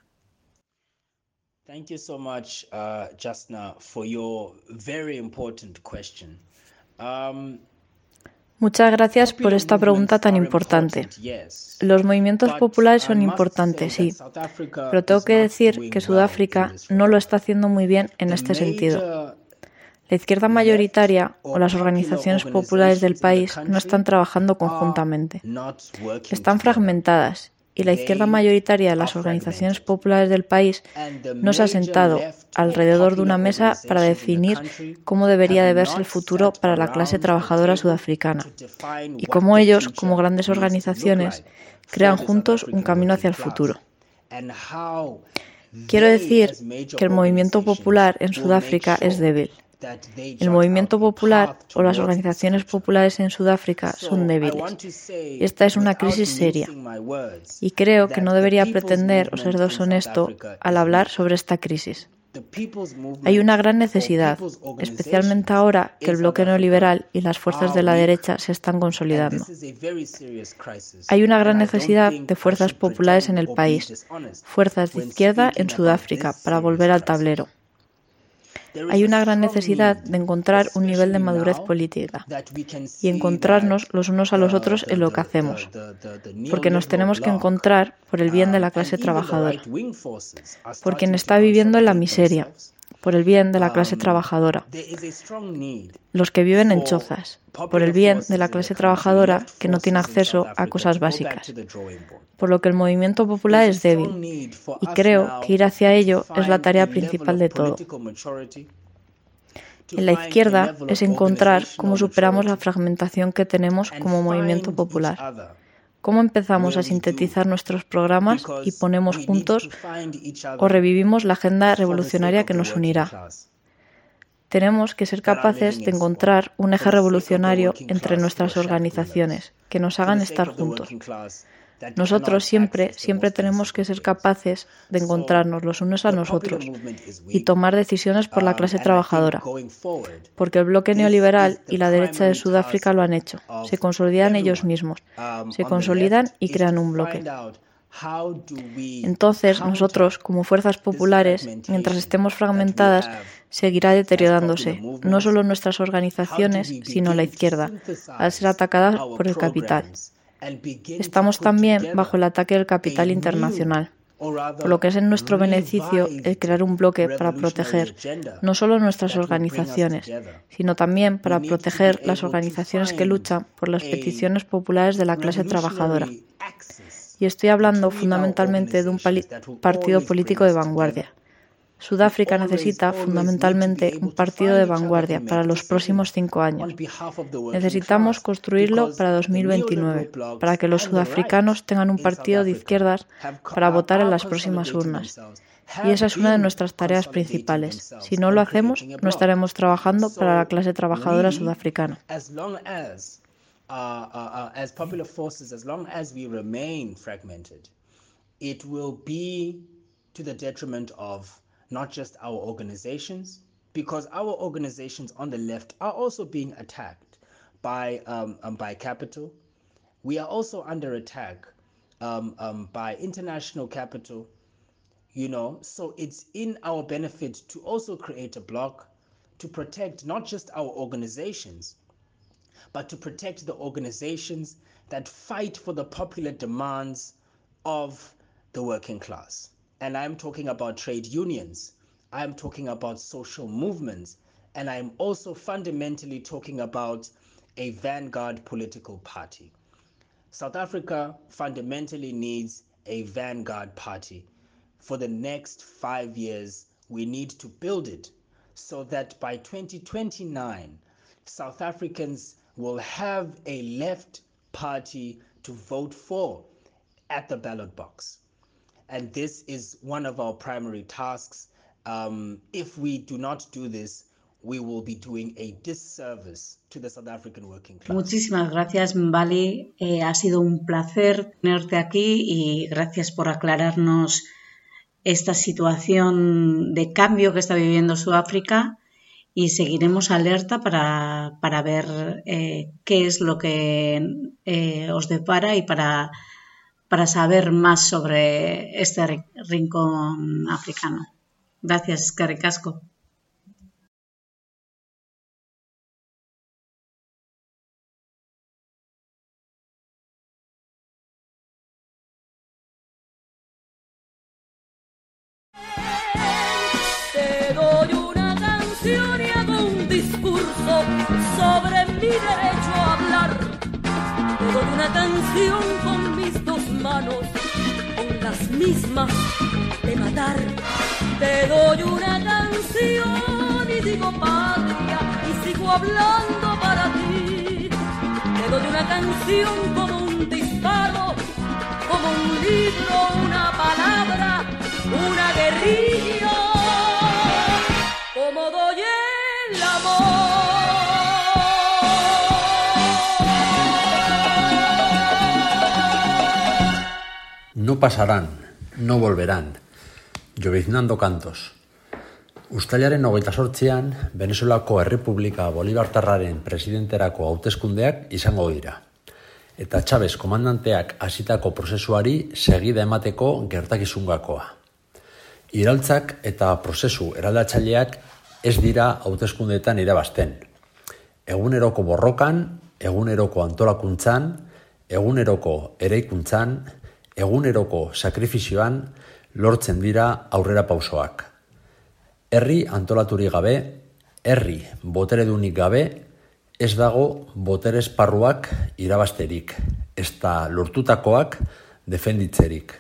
Thank you so much, uh, Jasna, for your very important question. Um, Muchas gracias por esta pregunta tan importante. Los movimientos populares son importantes, sí, pero tengo que decir que Sudáfrica no lo está haciendo muy bien en este sentido. La izquierda mayoritaria o las organizaciones populares del país no están trabajando conjuntamente. Están fragmentadas y la izquierda mayoritaria de las organizaciones populares del país no se ha sentado alrededor de una mesa para definir cómo debería de verse el futuro para la clase trabajadora sudafricana y cómo ellos, como grandes organizaciones, crean juntos un camino hacia el futuro. Quiero decir que el movimiento popular en Sudáfrica es débil. El movimiento popular o las organizaciones populares en Sudáfrica son débiles. Esta es una crisis seria. Y creo que no debería pretender o ser deshonesto al hablar sobre esta crisis. Hay una gran necesidad, especialmente ahora que el bloque neoliberal y las fuerzas de la derecha se están consolidando. Hay una gran necesidad de fuerzas populares en el país, fuerzas de izquierda en Sudáfrica, para volver al tablero. Hay una gran necesidad de encontrar un nivel de madurez política y encontrarnos los unos a los otros en lo que hacemos, porque nos tenemos que encontrar por el bien de la clase trabajadora, por quien está viviendo en la miseria, por el bien de la clase trabajadora, los que viven en chozas, por el bien de la clase trabajadora que no tiene acceso a cosas básicas. Por lo que el movimiento popular es débil y creo que ir hacia ello es la tarea principal de todo. En la izquierda es encontrar cómo superamos la fragmentación que tenemos como movimiento popular. Cómo empezamos a sintetizar nuestros programas y ponemos juntos o revivimos la agenda revolucionaria que nos unirá. Tenemos que ser capaces de encontrar un eje revolucionario entre nuestras organizaciones que nos hagan estar juntos. Nosotros siempre, siempre tenemos que ser capaces de encontrarnos los unos a nosotros y tomar decisiones por la clase trabajadora, porque el bloque neoliberal y la derecha de Sudáfrica lo han hecho. Se consolidan ellos mismos, se consolidan y crean un bloque. Entonces, nosotros, como fuerzas populares, mientras estemos fragmentadas, seguirá deteriorándose, no solo nuestras organizaciones, sino la izquierda, al ser atacada por el capital. Estamos también bajo el ataque del capital internacional, por lo que es en nuestro beneficio el crear un bloque para proteger no solo nuestras organizaciones, sino también para proteger las organizaciones que luchan por las peticiones populares de la clase trabajadora. Y estoy hablando fundamentalmente de un partido político de vanguardia, Sudáfrica necesita fundamentalmente un partido de vanguardia para los próximos cinco años. Necesitamos construirlo para dos mil veintinueve, para que los sudafricanos tengan un partido de izquierdas para votar en las próximas urnas. Y esa es una de nuestras tareas principales. Si no lo hacemos, no estaremos trabajando para la clase trabajadora sudafricana. Uh, uh, uh, as popular forces, as long as we remain fragmented, it will be to the detriment of not just our organizations, because our organizations on the left are also being attacked by um, um, by capital. We are also under attack um, um, by international capital, you know, so it's in our benefit to also create a bloc to protect not just our organizations, but to protect the organizations that fight for the popular demands of the working class. And I'm talking about trade unions, I'm talking about social movements, and I'm also fundamentally talking about a vanguard political party. South Africa fundamentally needs a vanguard party. For the next five years, we need to build it so that by twenty twenty-nine, South Africans will have a left party to vote for at the ballot box. And this is one of our primary tasks. Um, if we do not do this, we will be doing a disservice to the South African working class. Muchísimas gracias, Mbali. Eh, ha sido un placer tenerte aquí y gracias por aclararnos esta situación de cambio que está viviendo Sudáfrica. Y seguiremos alerta para, para ver eh, qué es lo que eh, os depara y para, para saber más sobre este rincón africano. Gracias, eskerrik asko. Sobre mi derecho a hablar, te doy una canción con mis dos manos, con las mismas de matar. Te doy una canción y digo patria y sigo hablando para ti. Te doy una canción como un disparo, como un libro, una palabra, una guerrilla, como doy el amor. No pasarán, no volverán. Lloviznando cantos. Uztailaren hogeita zortzian, Venezuelako Errepublika Bolibartarraren presidenterako hauteskundeak izango dira. Eta Chavez komandanteak hasitako prozesuari segida emateko gertakizungakoa. Iraultzak eta prozesu eraldatzaileak ez dira hauteskundeetan irabazten. Eguneroko borrokan, eguneroko antolakuntzan, eguneroko eraikuntzan, eguneroko sakrifizioan lortzen dira aurrera pausoak. Herri antolaturik gabe, herri boteredunik gabe, ez dago botere esparruak irabazterik, ezta lortutakoak defenditzerik.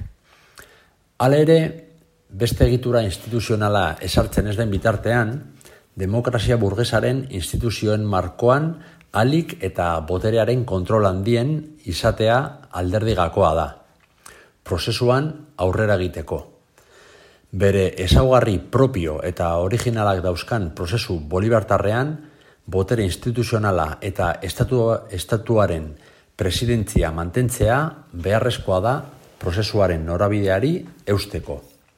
Hala ere, beste egitura instituzionala esartzen ez den bitartean, demokrazia burgesaren instituzioen markoan alik eta boterearen kontrol handien izatea alderdigakoa da. Prozesuan aurrera egiteko. Bere ezaugarri propio eta originalak dauzkan prozesu bolibartarrean, botere instituzionala eta estatua, estatuaren presidentzia mantentzea beharrezkoa da prozesuaren norabideari eusteko.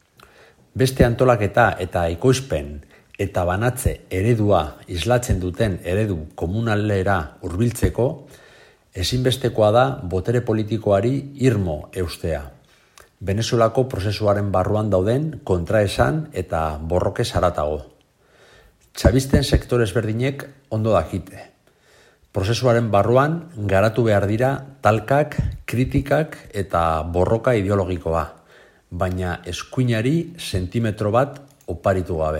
Beste antolaketa eta ekoizpen eta banatze eredua islatzen duten eredu komunalera hurbiltzeko, ezinbestekoa da botere politikoari irmo eustea. Venezuelako prozesuaren barruan dauden kontraesan eta borrokez haratago. Txabisten sektore ezberdinek ondo dakite. Prozesuaren barruan garatu behar dira talkak, kritikak eta borroka ideologikoa, baina eskuinari sentimetro bat oparitu gabe.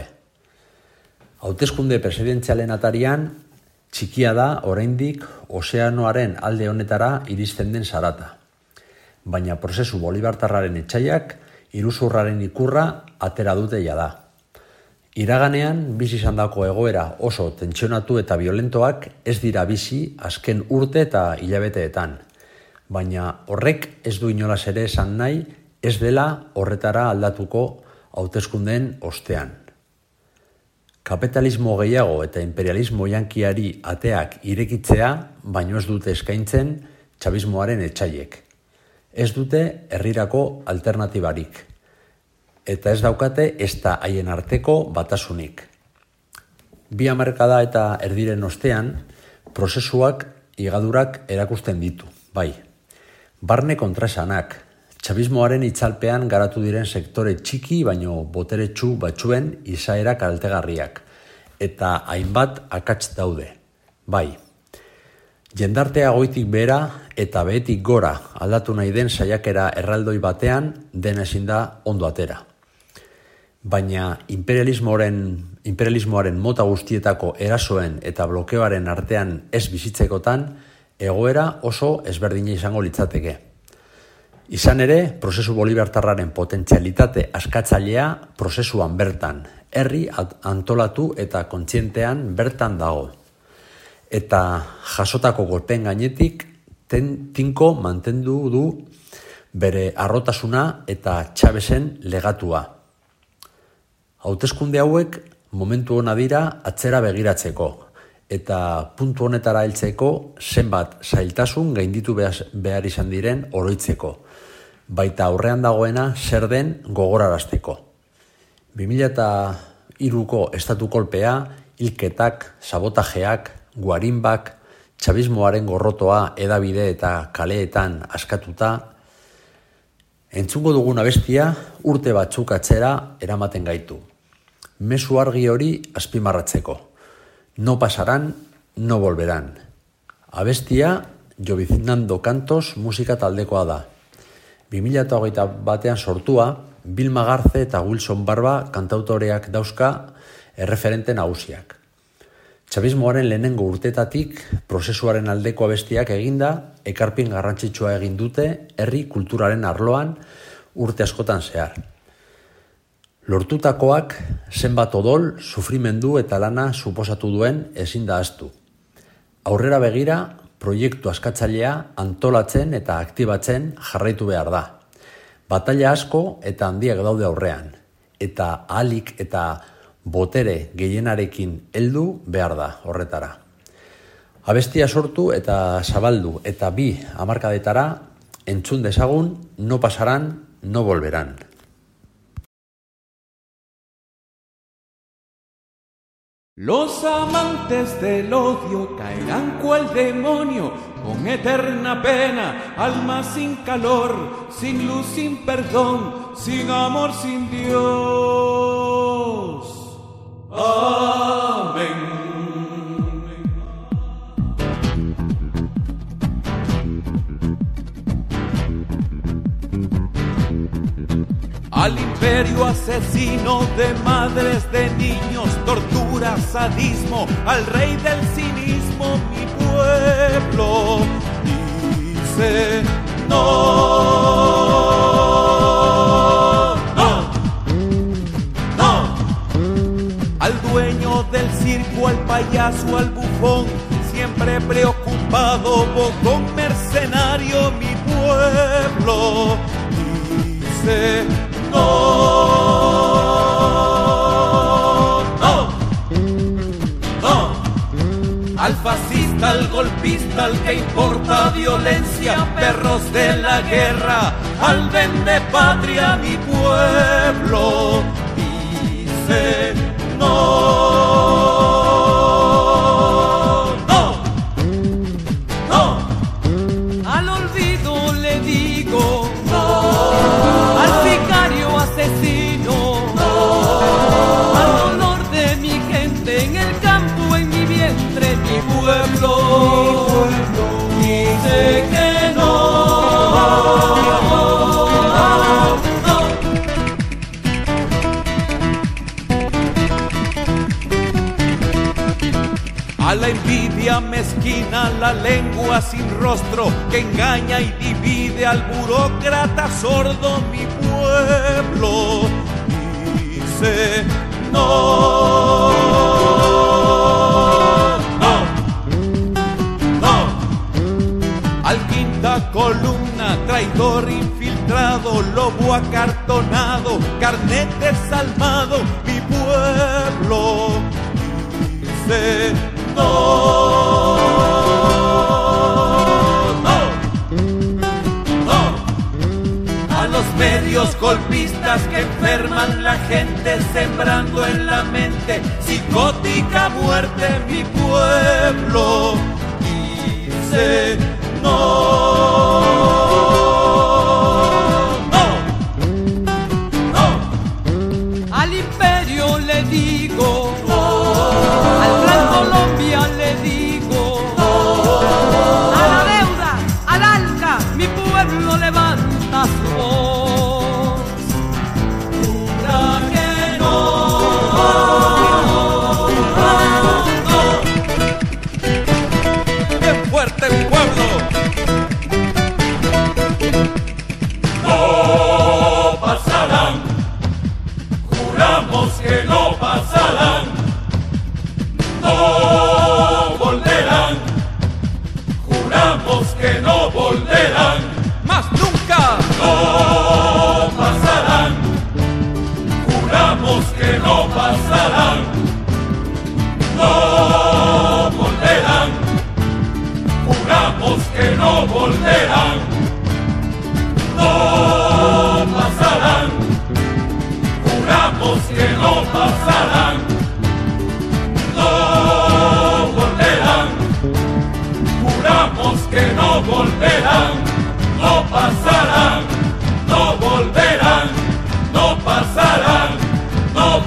Hauteskunde presidentzialen atarian, txikia da oraindik ozeanoaren alde honetara iristen den zarata. Baina prozesu bolibartarraren etxaiak iruzurraren ikurra atera dute jada. Iraganean bizi izandako egoera oso tentsionatu eta violentoak ez dira bizi azken urte eta hilabeteetan, baina horrek ez du inolaz ere esan nahi ez dela horretara aldatuko hauteskundeen ostean. Kapitalismo gehiago eta imperialismo yankiari ateak irekitzea baino ez dute eskaintzen txabismoaren etsaiek. Ez dute herrirako alternatibarik. Eta ez daukate ezta haien arteko batasunik. Bi hamarkada eta erdiren ostean, prozesuak higadurak erakusten ditu, bai. Barne kontraesanak, txabismoaren itzalpean garatu diren sektore txiki baino boteretsu batzuen izaera kaltegarriak, eta hainbat akats daude, bai. Jendartea goitik behera eta behetik gora aldatu nahi den saiakera erraldoi batean den ezin da ondo atera. Baina imperialismoaren, imperialismoaren mota guztietako erasoen eta blokeoaren artean ez bizitzekotan, egoera oso ezberdina izango litzateke. Izan ere, prozesu bolibartarraren potentzialitate askatzailea prozesuan bertan, herri antolatu eta kontzientean bertan dago. Eta jasotako golpeen gainetik, ten, tinko mantendu du bere harrotasuna eta Txavesen legatua. Hauteskunde hauek momentu ona dira atzera begiratzeko eta puntu honetara heltzeko zenbat zailtasun gainditu behar izan diren oroitzeko, baita aurrean dagoena zer den gogorarazteko. bi mila hiruko estatu kolpea, hilketak, sabotajeak, guarinbak, txabismoaren gorrotoa hedabide eta kaleetan askatuta, entzungo dugun abestia urte batzuk atzera eramaten gaitu. Mezu argi hori azpimarratzeko. No pasarán, no volverán. Abestia Lloviznando Cantos musika taldekoa da. bi mila hogeita batean sortua, Vilma Garze eta Wilson Barba kantautoreak dauzka erreferente nagusiak. Txabismoaren lehenengo urtetatik prozesuaren aldeko abestiak eginda, ekarpin garrantzitsua egin dute herri kulturaren arloan urte askotan zehar. Lortutakoak zenbat odol, sufrimendu eta lana suposatu duen ezin da ahaztu. Aurrera begira, proiektu askatzailea antolatzen eta aktibatzen jarraitu behar da. Batalla asko eta handiak daude aurrean, eta ahalik eta botere gehienarekin heldu behar da horretara. Abestia sortu eta zabaldu eta bi hamarkadetara entzun dezagun no pasarán, no volverán. Los amantes del odio caerán cual demonio, con eterna pena, alma sin calor, sin luz, sin perdón, sin amor, sin Dios. Amén. Al imperio asesino de madres, de niños, tortura, sadismo, al rey del cinismo, mi pueblo dice no, no, no. Al dueño del circo, al payaso, al bufón, siempre preocupado, bocón mercenario, mi pueblo dice no, no, no. Al fascista, al golpista, al que importa violencia, perros de la guerra, al vendepatria, mi pueblo dice no, no, no. Al olvido le digo no, al sicario asesino, no, al dolor de mi gente en el campo, en mi vientre, mi pueblo, mi pueblo dice que no, no. A la envidia mezquina, la lengua sin rostro que engaña y divide, al burócrata sordo, mi pueblo dice no, no, no. Al quinta columna, traidor infiltrado, lobo acartonado, carnet desalmado, mi pueblo dice no, no, no. A los medios golpistas que enferman la gente, sembrando en la mente psicótica muerte, mi pueblo dice no, no, no. Al imperio le digo no, al Plan Colombia le digo no, a la deuda, al ALCA, mi pueblo levanta su voz. Jura que no, no, no. ¡Qué fuerte mi pueblo! No pasarán, juramos que no pasarán, no volverán, juramos que no volverán, más nunca, no pasarán, juramos que no pasarán, no volverán, juramos que no volverán, no pasarán, juramos que no pasarán, no volverán, juramos que no volverán, no pasarán, no volverán, no pasarán, no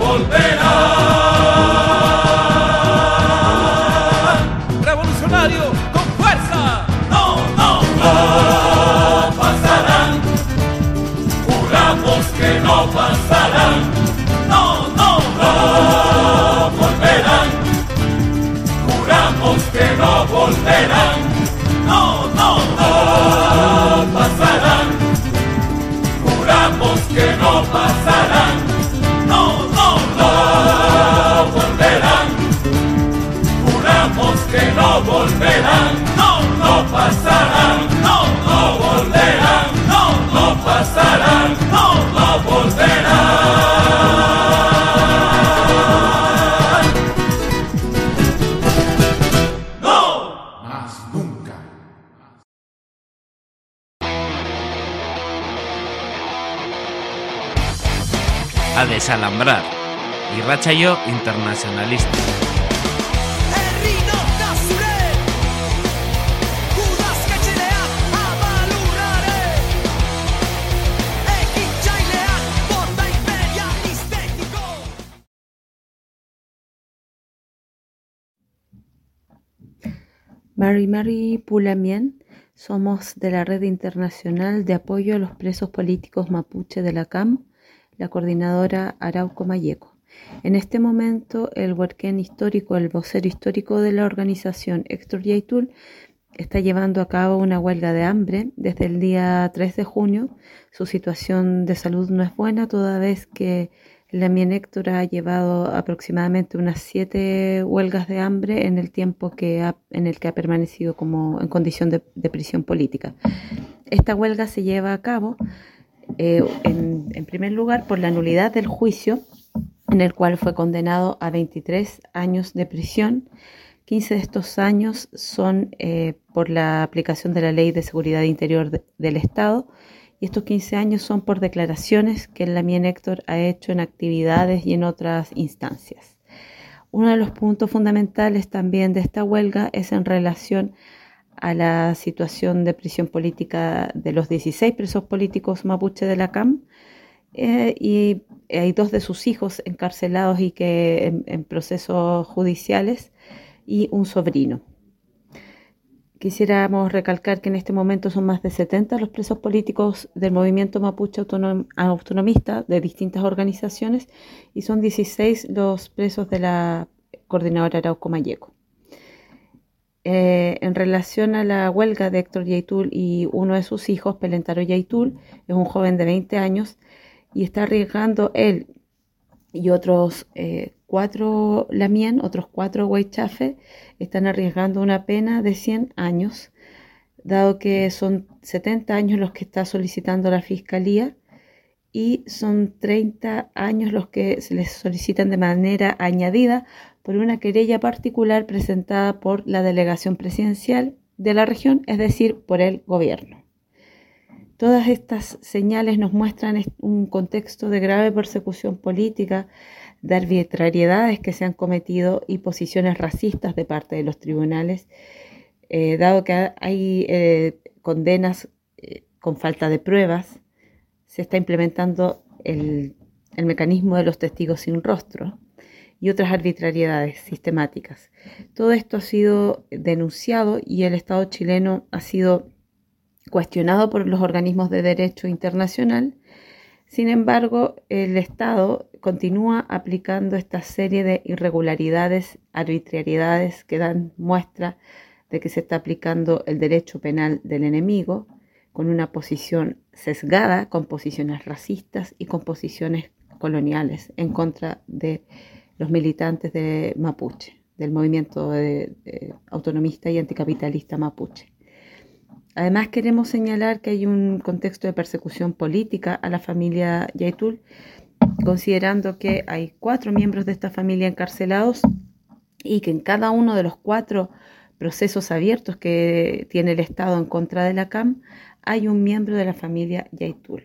volverán. Revolucionario con fuerza, no, no, no pasarán, juramos que no pasarán, no, no, no volverán, juramos que no volverán, no, no, no pasarán, juramos que no pasarán, no, no, no volverán, juramos que no volverán, no, no pasarán, no, no volverán, no, no pasarán, no, no volverán. No, más nunca. A desalambrar. Irratsaio internacionalista. Mary Mary Pulamien, somos de la Red Internacional de Apoyo a los Presos Políticos Mapuche de la C A M, la coordinadora Arauco Mayeco. En este momento, el huarquén histórico, el vocero histórico de la organización, Héctor Yaitul, está llevando a cabo una huelga de hambre desde el día tres de junio. Su situación de salud no es buena, toda vez que Lamien Héctor ha llevado aproximadamente unas siete huelgas de hambre en el tiempo que ha, en el que ha permanecido como en condición de, de prisión política. Esta huelga se lleva a cabo eh, en, en primer lugar por la nulidad del juicio en el cual fue condenado a veintitrés años de prisión. quince de estos años son eh, por la aplicación de la Ley de Seguridad Interior de, del Estado, y estos quince años son por declaraciones que Lamien Héctor ha hecho en actividades y en otras instancias. Uno de los puntos fundamentales también de esta huelga es en relación a la situación de prisión política de los dieciséis presos políticos mapuche de la C A M, eh, y hay dos de sus hijos encarcelados y que en, en procesos judiciales, y un sobrino. Quisiéramos recalcar que en este momento son más de setenta los presos políticos del movimiento mapuche autonom- autonomista de distintas organizaciones, y son dieciséis los presos de la coordinadora Arauco Mayeco. Eh, en relación a la huelga de Héctor Yaitul y uno de sus hijos, Pelentaro Yaitul, es un joven de veinte años y está arriesgando él y otros eh, cuatro lamien, otros cuatro huaychafe, están arriesgando una pena de cien años, dado que son setenta años los que está solicitando la Fiscalía y son treinta años los que se les solicitan de manera añadida por una querella particular presentada por la delegación presidencial de la región, es decir, por el gobierno. Todas estas señales nos muestran un contexto de grave persecución política, de arbitrariedades que se han cometido y posiciones racistas de parte de los tribunales, eh, dado que hay eh, condenas eh, con falta de pruebas. Se está implementando el, el mecanismo de los testigos sin rostro y otras arbitrariedades sistemáticas. Todo esto ha sido denunciado y el Estado chileno ha sido cuestionado por los organismos de derecho internacional. Sin embargo, el Estado continúa aplicando esta serie de irregularidades, arbitrariedades que dan muestra de que se está aplicando el derecho penal del enemigo, con una posición sesgada, con posiciones racistas y con posiciones coloniales en contra de los militantes de Mapuche, del movimiento de, de, autonomista y anticapitalista mapuche. Además, queremos señalar que hay un contexto de persecución política a la familia Yaitul, considerando que hay cuatro miembros de esta familia encarcelados y que en cada uno de los cuatro procesos abiertos que tiene el Estado en contra de la C A M hay un miembro de la familia Yaitul.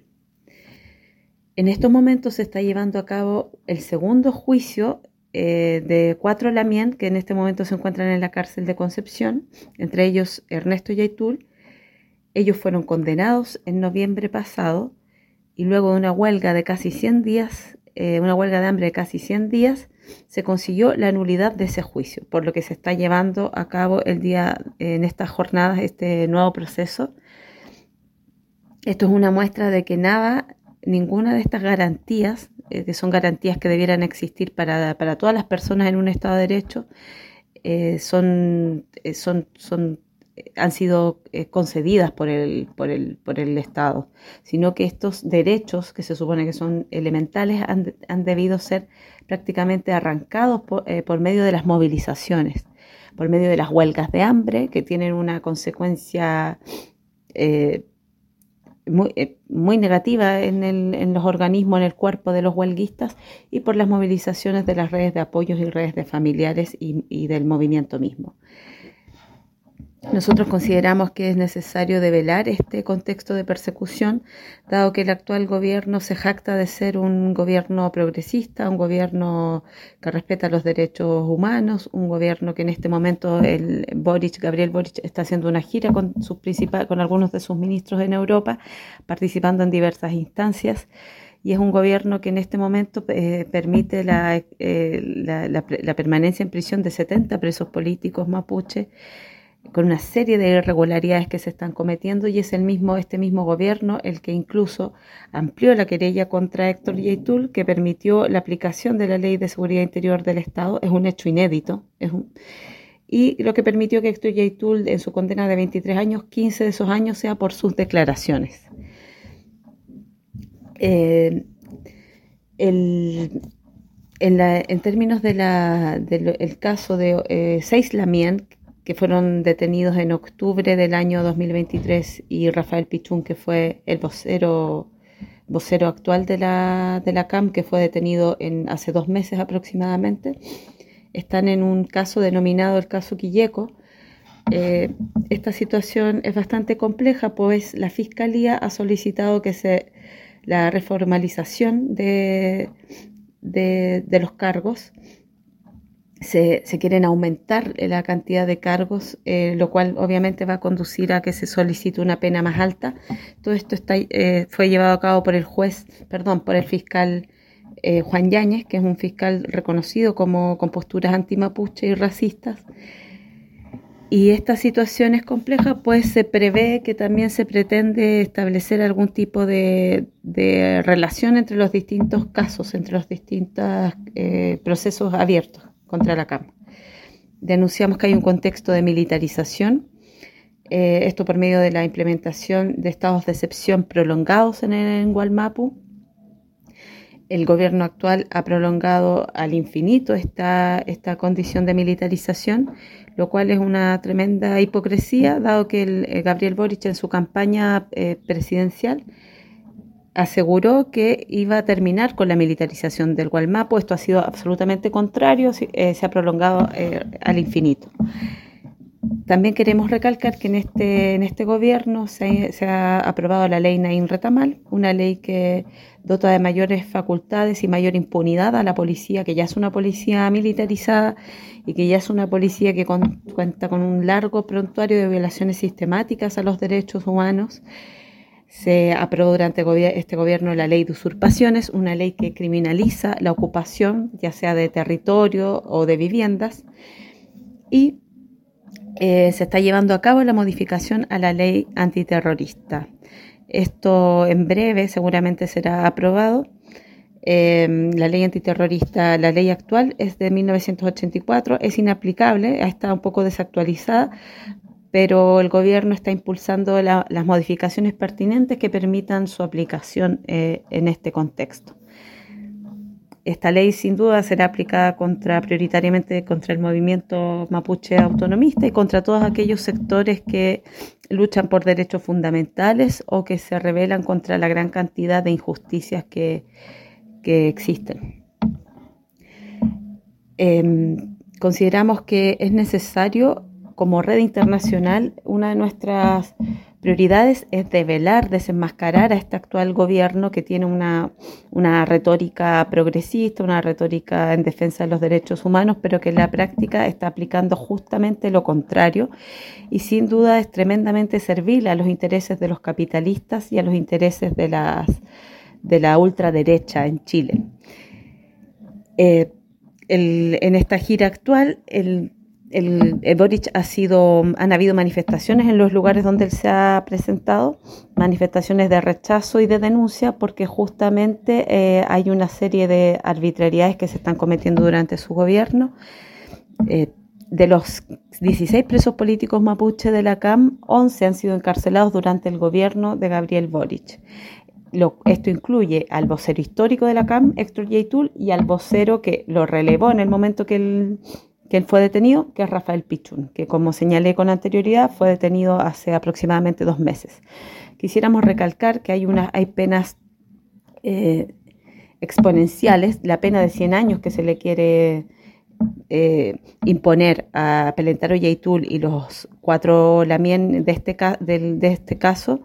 En estos momentos se está llevando a cabo el segundo juicio eh, de cuatro lamien que en este momento se encuentran en la cárcel de Concepción, entre ellos Ernesto Yaitul. Ellos fueron condenados en noviembre pasado y luego de una huelga de casi cien días, eh, una huelga de hambre de casi cien días, se consiguió la nulidad de ese juicio, por lo que se está llevando a cabo el día, en estas jornadas, este nuevo proceso. Esto es una muestra de que nada, ninguna de estas garantías, eh, que son garantías que debieran existir para, para todas las personas en un Estado de Derecho, eh, son, eh, son, son, eh, han sido eh, concedidas por el, por, el, por el Estado, sino que estos derechos, que se supone que son elementales, han, han debido ser prácticamente arrancados por, eh, por medio de las movilizaciones, por medio de las huelgas de hambre, que tienen una consecuencia eh, Muy, eh, muy negativa en, el, en los organismos, en el cuerpo de los huelguistas, y por las movilizaciones de las redes de apoyos y redes de familiares y, y del movimiento mismo. Nosotros consideramos que es necesario develar este contexto de persecución, dado que el actual gobierno se jacta de ser un gobierno progresista, un gobierno que respeta los derechos humanos, un gobierno que en este momento el Boric, Gabriel Boric, está haciendo una gira con, sus principal, con algunos de sus ministros en Europa, participando en diversas instancias. Y es un gobierno que en este momento eh, permite la, eh, la, la, la permanencia en prisión de setenta presos políticos mapuche, con una serie de irregularidades que se están cometiendo, y es el mismo, este mismo gobierno el que incluso amplió la querella contra Héctor Yaitul, que permitió la aplicación de la Ley de Seguridad Interior del Estado. Es un hecho inédito, es un, y lo que permitió que Héctor Yaitul, en su condena de veintitrés años, quince de esos años sea por sus declaraciones. Eh, el, en, la, en términos del de el caso de eh, seis lamien, que fueron detenidos en octubre del año dos mil veintitrés, y Rafael Pichún, que fue el vocero, vocero actual de la, de la C A M, que fue detenido en, hace dos meses aproximadamente, están en un caso denominado el caso Quilleco. Eh, esta situación es bastante compleja, pues la Fiscalía ha solicitado que se la reformalización de, de, de los cargos. Se, se quieren aumentar la cantidad de cargos, eh, lo cual obviamente va a conducir a que se solicite una pena más alta. Todo esto está, eh, fue llevado a cabo por el juez, perdón, por el fiscal eh, Juan Yáñez, que es un fiscal reconocido como con posturas antimapuche y racistas. Y esta situación es compleja, pues se prevé que también se pretende establecer algún tipo de, de relación entre los distintos casos, entre los distintos eh, procesos abiertos contra la C A M. Denunciamos que hay un contexto de militarización, eh, esto por medio de la implementación de estados de excepción prolongados en, el, en Gualmapu, El gobierno actual ha prolongado al infinito esta, esta condición de militarización, lo cual es una tremenda hipocresía, dado que el, el Gabriel Boric en su campaña eh, presidencial aseguró que iba a terminar con la militarización del Gualmapu. Esto ha sido absolutamente contrario, eh, se ha prolongado eh, al infinito. También queremos recalcar que en este, en este gobierno se, se ha aprobado la ley Naim Retamal, una ley que dota de mayores facultades y mayor impunidad a la policía, que ya es una policía militarizada y que ya es una policía que con, cuenta con un largo prontuario de violaciones sistemáticas a los derechos humanos. Se aprobó durante este gobierno la ley de usurpaciones, una ley que criminaliza la ocupación, ya sea de territorio o de viviendas, y eh, se está llevando a cabo la modificación a la ley antiterrorista. Esto en breve seguramente será aprobado. Eh, la ley antiterrorista, la ley actual es de mil novecientos ochenta y cuatro, es inaplicable, está un poco desactualizada, pero el gobierno está impulsando la, las modificaciones pertinentes que permitan su aplicación eh, en este contexto. Esta ley sin duda será aplicada contra, prioritariamente contra el movimiento mapuche autonomista y contra todos aquellos sectores que luchan por derechos fundamentales o que se rebelan contra la gran cantidad de injusticias que, que existen. Eh, consideramos que es necesario, como red internacional, una de nuestras prioridades es develar, desenmascarar a este actual gobierno que tiene una, una retórica progresista, una retórica en defensa de los derechos humanos, pero que en la práctica está aplicando justamente lo contrario y sin duda es tremendamente servil a los intereses de los capitalistas y a los intereses de, las, de la ultraderecha en Chile. Eh, el, en esta gira actual, el El, el Boric ha sido, han habido manifestaciones en los lugares donde él se ha presentado, manifestaciones de rechazo y de denuncia, porque justamente eh, hay una serie de arbitrariedades que se están cometiendo durante su gobierno. Eh, de los dieciséis presos políticos mapuche de la C A M, once han sido encarcelados durante el gobierno de Gabriel Boric. Lo, esto incluye al vocero histórico de la C A M, Héctor Yaitul, y al vocero que lo relevó en el momento que él que él fue detenido, que es Rafael Pichún, que como señalé con anterioridad fue detenido hace aproximadamente dos meses. Quisiéramos recalcar que hay, una, hay penas eh, exponenciales, la pena de cien años que se le quiere eh, imponer a Pelentaro Yaitul y los cuatro lamien de este, de, de este caso,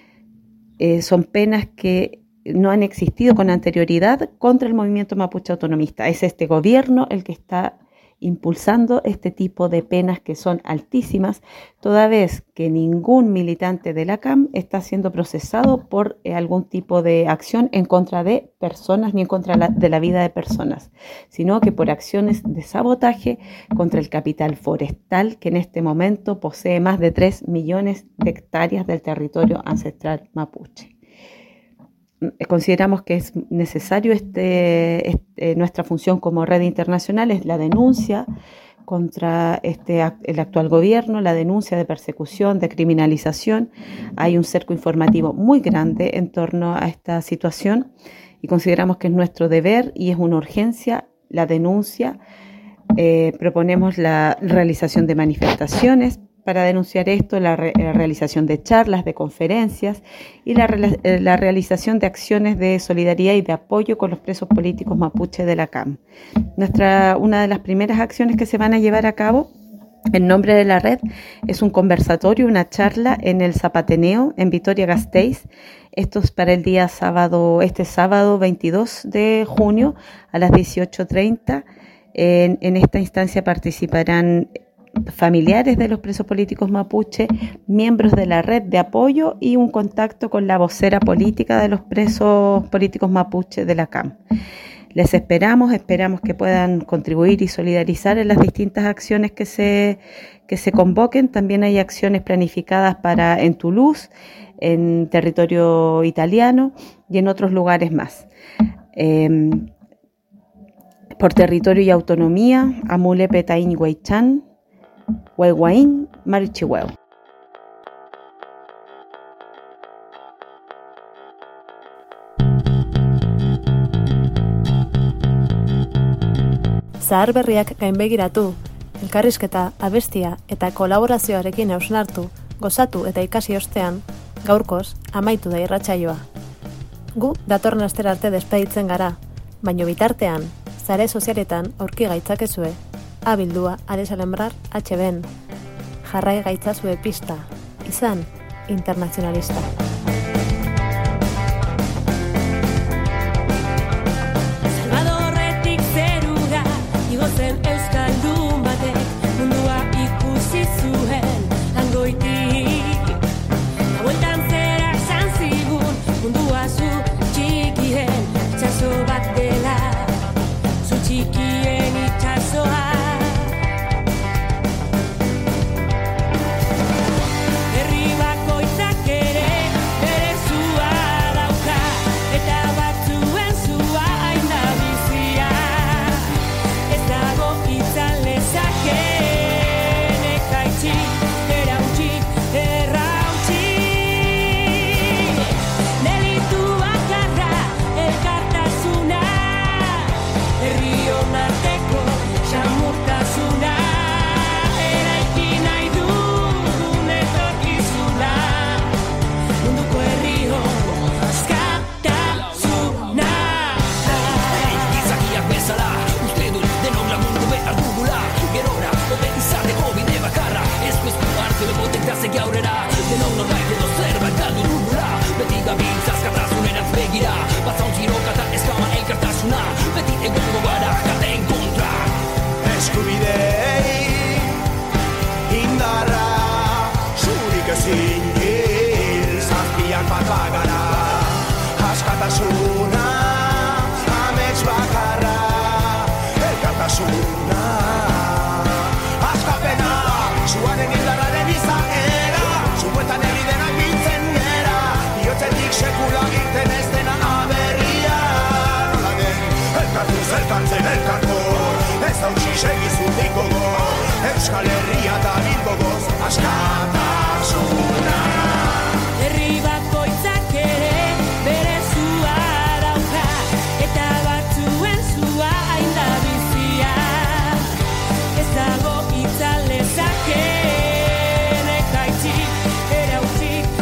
eh, son penas que no han existido con anterioridad contra el movimiento mapuche autonomista. Es este gobierno el que está impulsando este tipo de penas que son altísimas, toda vez que ningún militante de la C A M está siendo procesado por eh, algún tipo de acción en contra de personas ni en contra la, de la vida de personas, sino que por acciones de sabotaje contra el capital forestal que en este momento posee más de tres millones de hectáreas del territorio ancestral mapuche. Consideramos que es necesario este, este, nuestra función como red internacional es la denuncia contra este, el actual gobierno, la denuncia de persecución, de criminalización. Hay un cerco informativo muy grande en torno a esta situación y consideramos que es nuestro deber y es una urgencia la denuncia. Eh, proponemos la realización de manifestaciones para denunciar esto, la, re, la realización de charlas, de conferencias y la, la realización de acciones de solidaridad y de apoyo con los presos políticos mapuche de la C A M. Nuestra, una de las primeras acciones que se van a llevar a cabo en nombre de la red es un conversatorio, una charla en el Zapateneo en Vitoria-Gasteiz. Esto es para el día sábado, este sábado veintidós de junio a las dieciocho treinta. En, en esta instancia participarán familiares de los presos políticos mapuche, miembros de la red de apoyo y un contacto con la vocera política de los presos políticos mapuche de la C A M. Les esperamos, esperamos que puedan contribuir y solidarizar en las distintas acciones que se, que se convoquen. También hay acciones planificadas para en Toulouse, en territorio italiano y en otros lugares más. Eh, por territorio y autonomía, Amule Petain Huaychán, Huayhuaín, Marichihueo. Zahar berriak gainbegiratu, elkarrizketa, abestia eta kolaborazioarekin hausnartu, gozatu eta ikasi ostean, gaurkoz, amaitu da irratsaioa. Gu datorren astera arte despeditzen gara, baino bitartean, sare sozialetan aurki gaitzakezue, abildua adesalembrar H B-en. Jarrai gaitzazue pista, izan internazionalista. Salvadorretik zerura, igozen euskaldun batek, mundua ikusi zuen hangoitik. Hauetan zera esan zigun, mundua zu txikien itxaso bat dela, zu txikien itxasoa. Segi aurrera, denok norbait edo zerbait galdu dugula. Beti gabiltza askatasunerantz begira, batzauntzi rokata eskama elkartasuna. Beti egongo gara jaten kontra. Eskubidei indarra zurik ezin hil, zazpiak bat bagara. Askatasuna amets bakarra, elkartasuna askapena, zuaren indarraren izaera, zuetan eridenak biltzen gera, bihotzetik sekula irten ez dena aberria. Nola den, elkartuz elkartzen elkartor, ez hautsi segizutik gogo, Euskal Herria da bilgogoz, askatasuna. Herri bakoitzak ere bere zua dauka, eta batzuen zua hain da bizia. Ez dago itzal lezakeen ekaitzik, erautzik,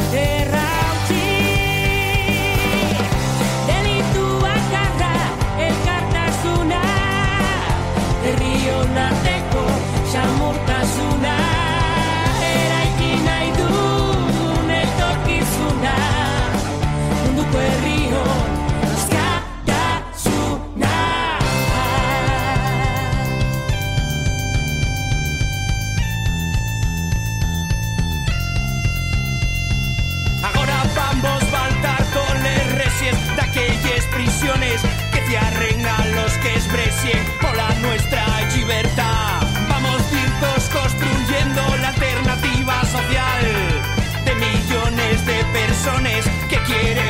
errautzik. Delituak arra, elkartasuna, herri honarteko samurtasuna, eraiki nahi dugun etorkizuna, munduko herri hon askatasuna. Ahora vamos a saltar con les recién de aquellas prisiones que cierren a los que exprecien por la nuestra libertad. Vamos juntos construyendo la alternativa social de millones de personas que quieren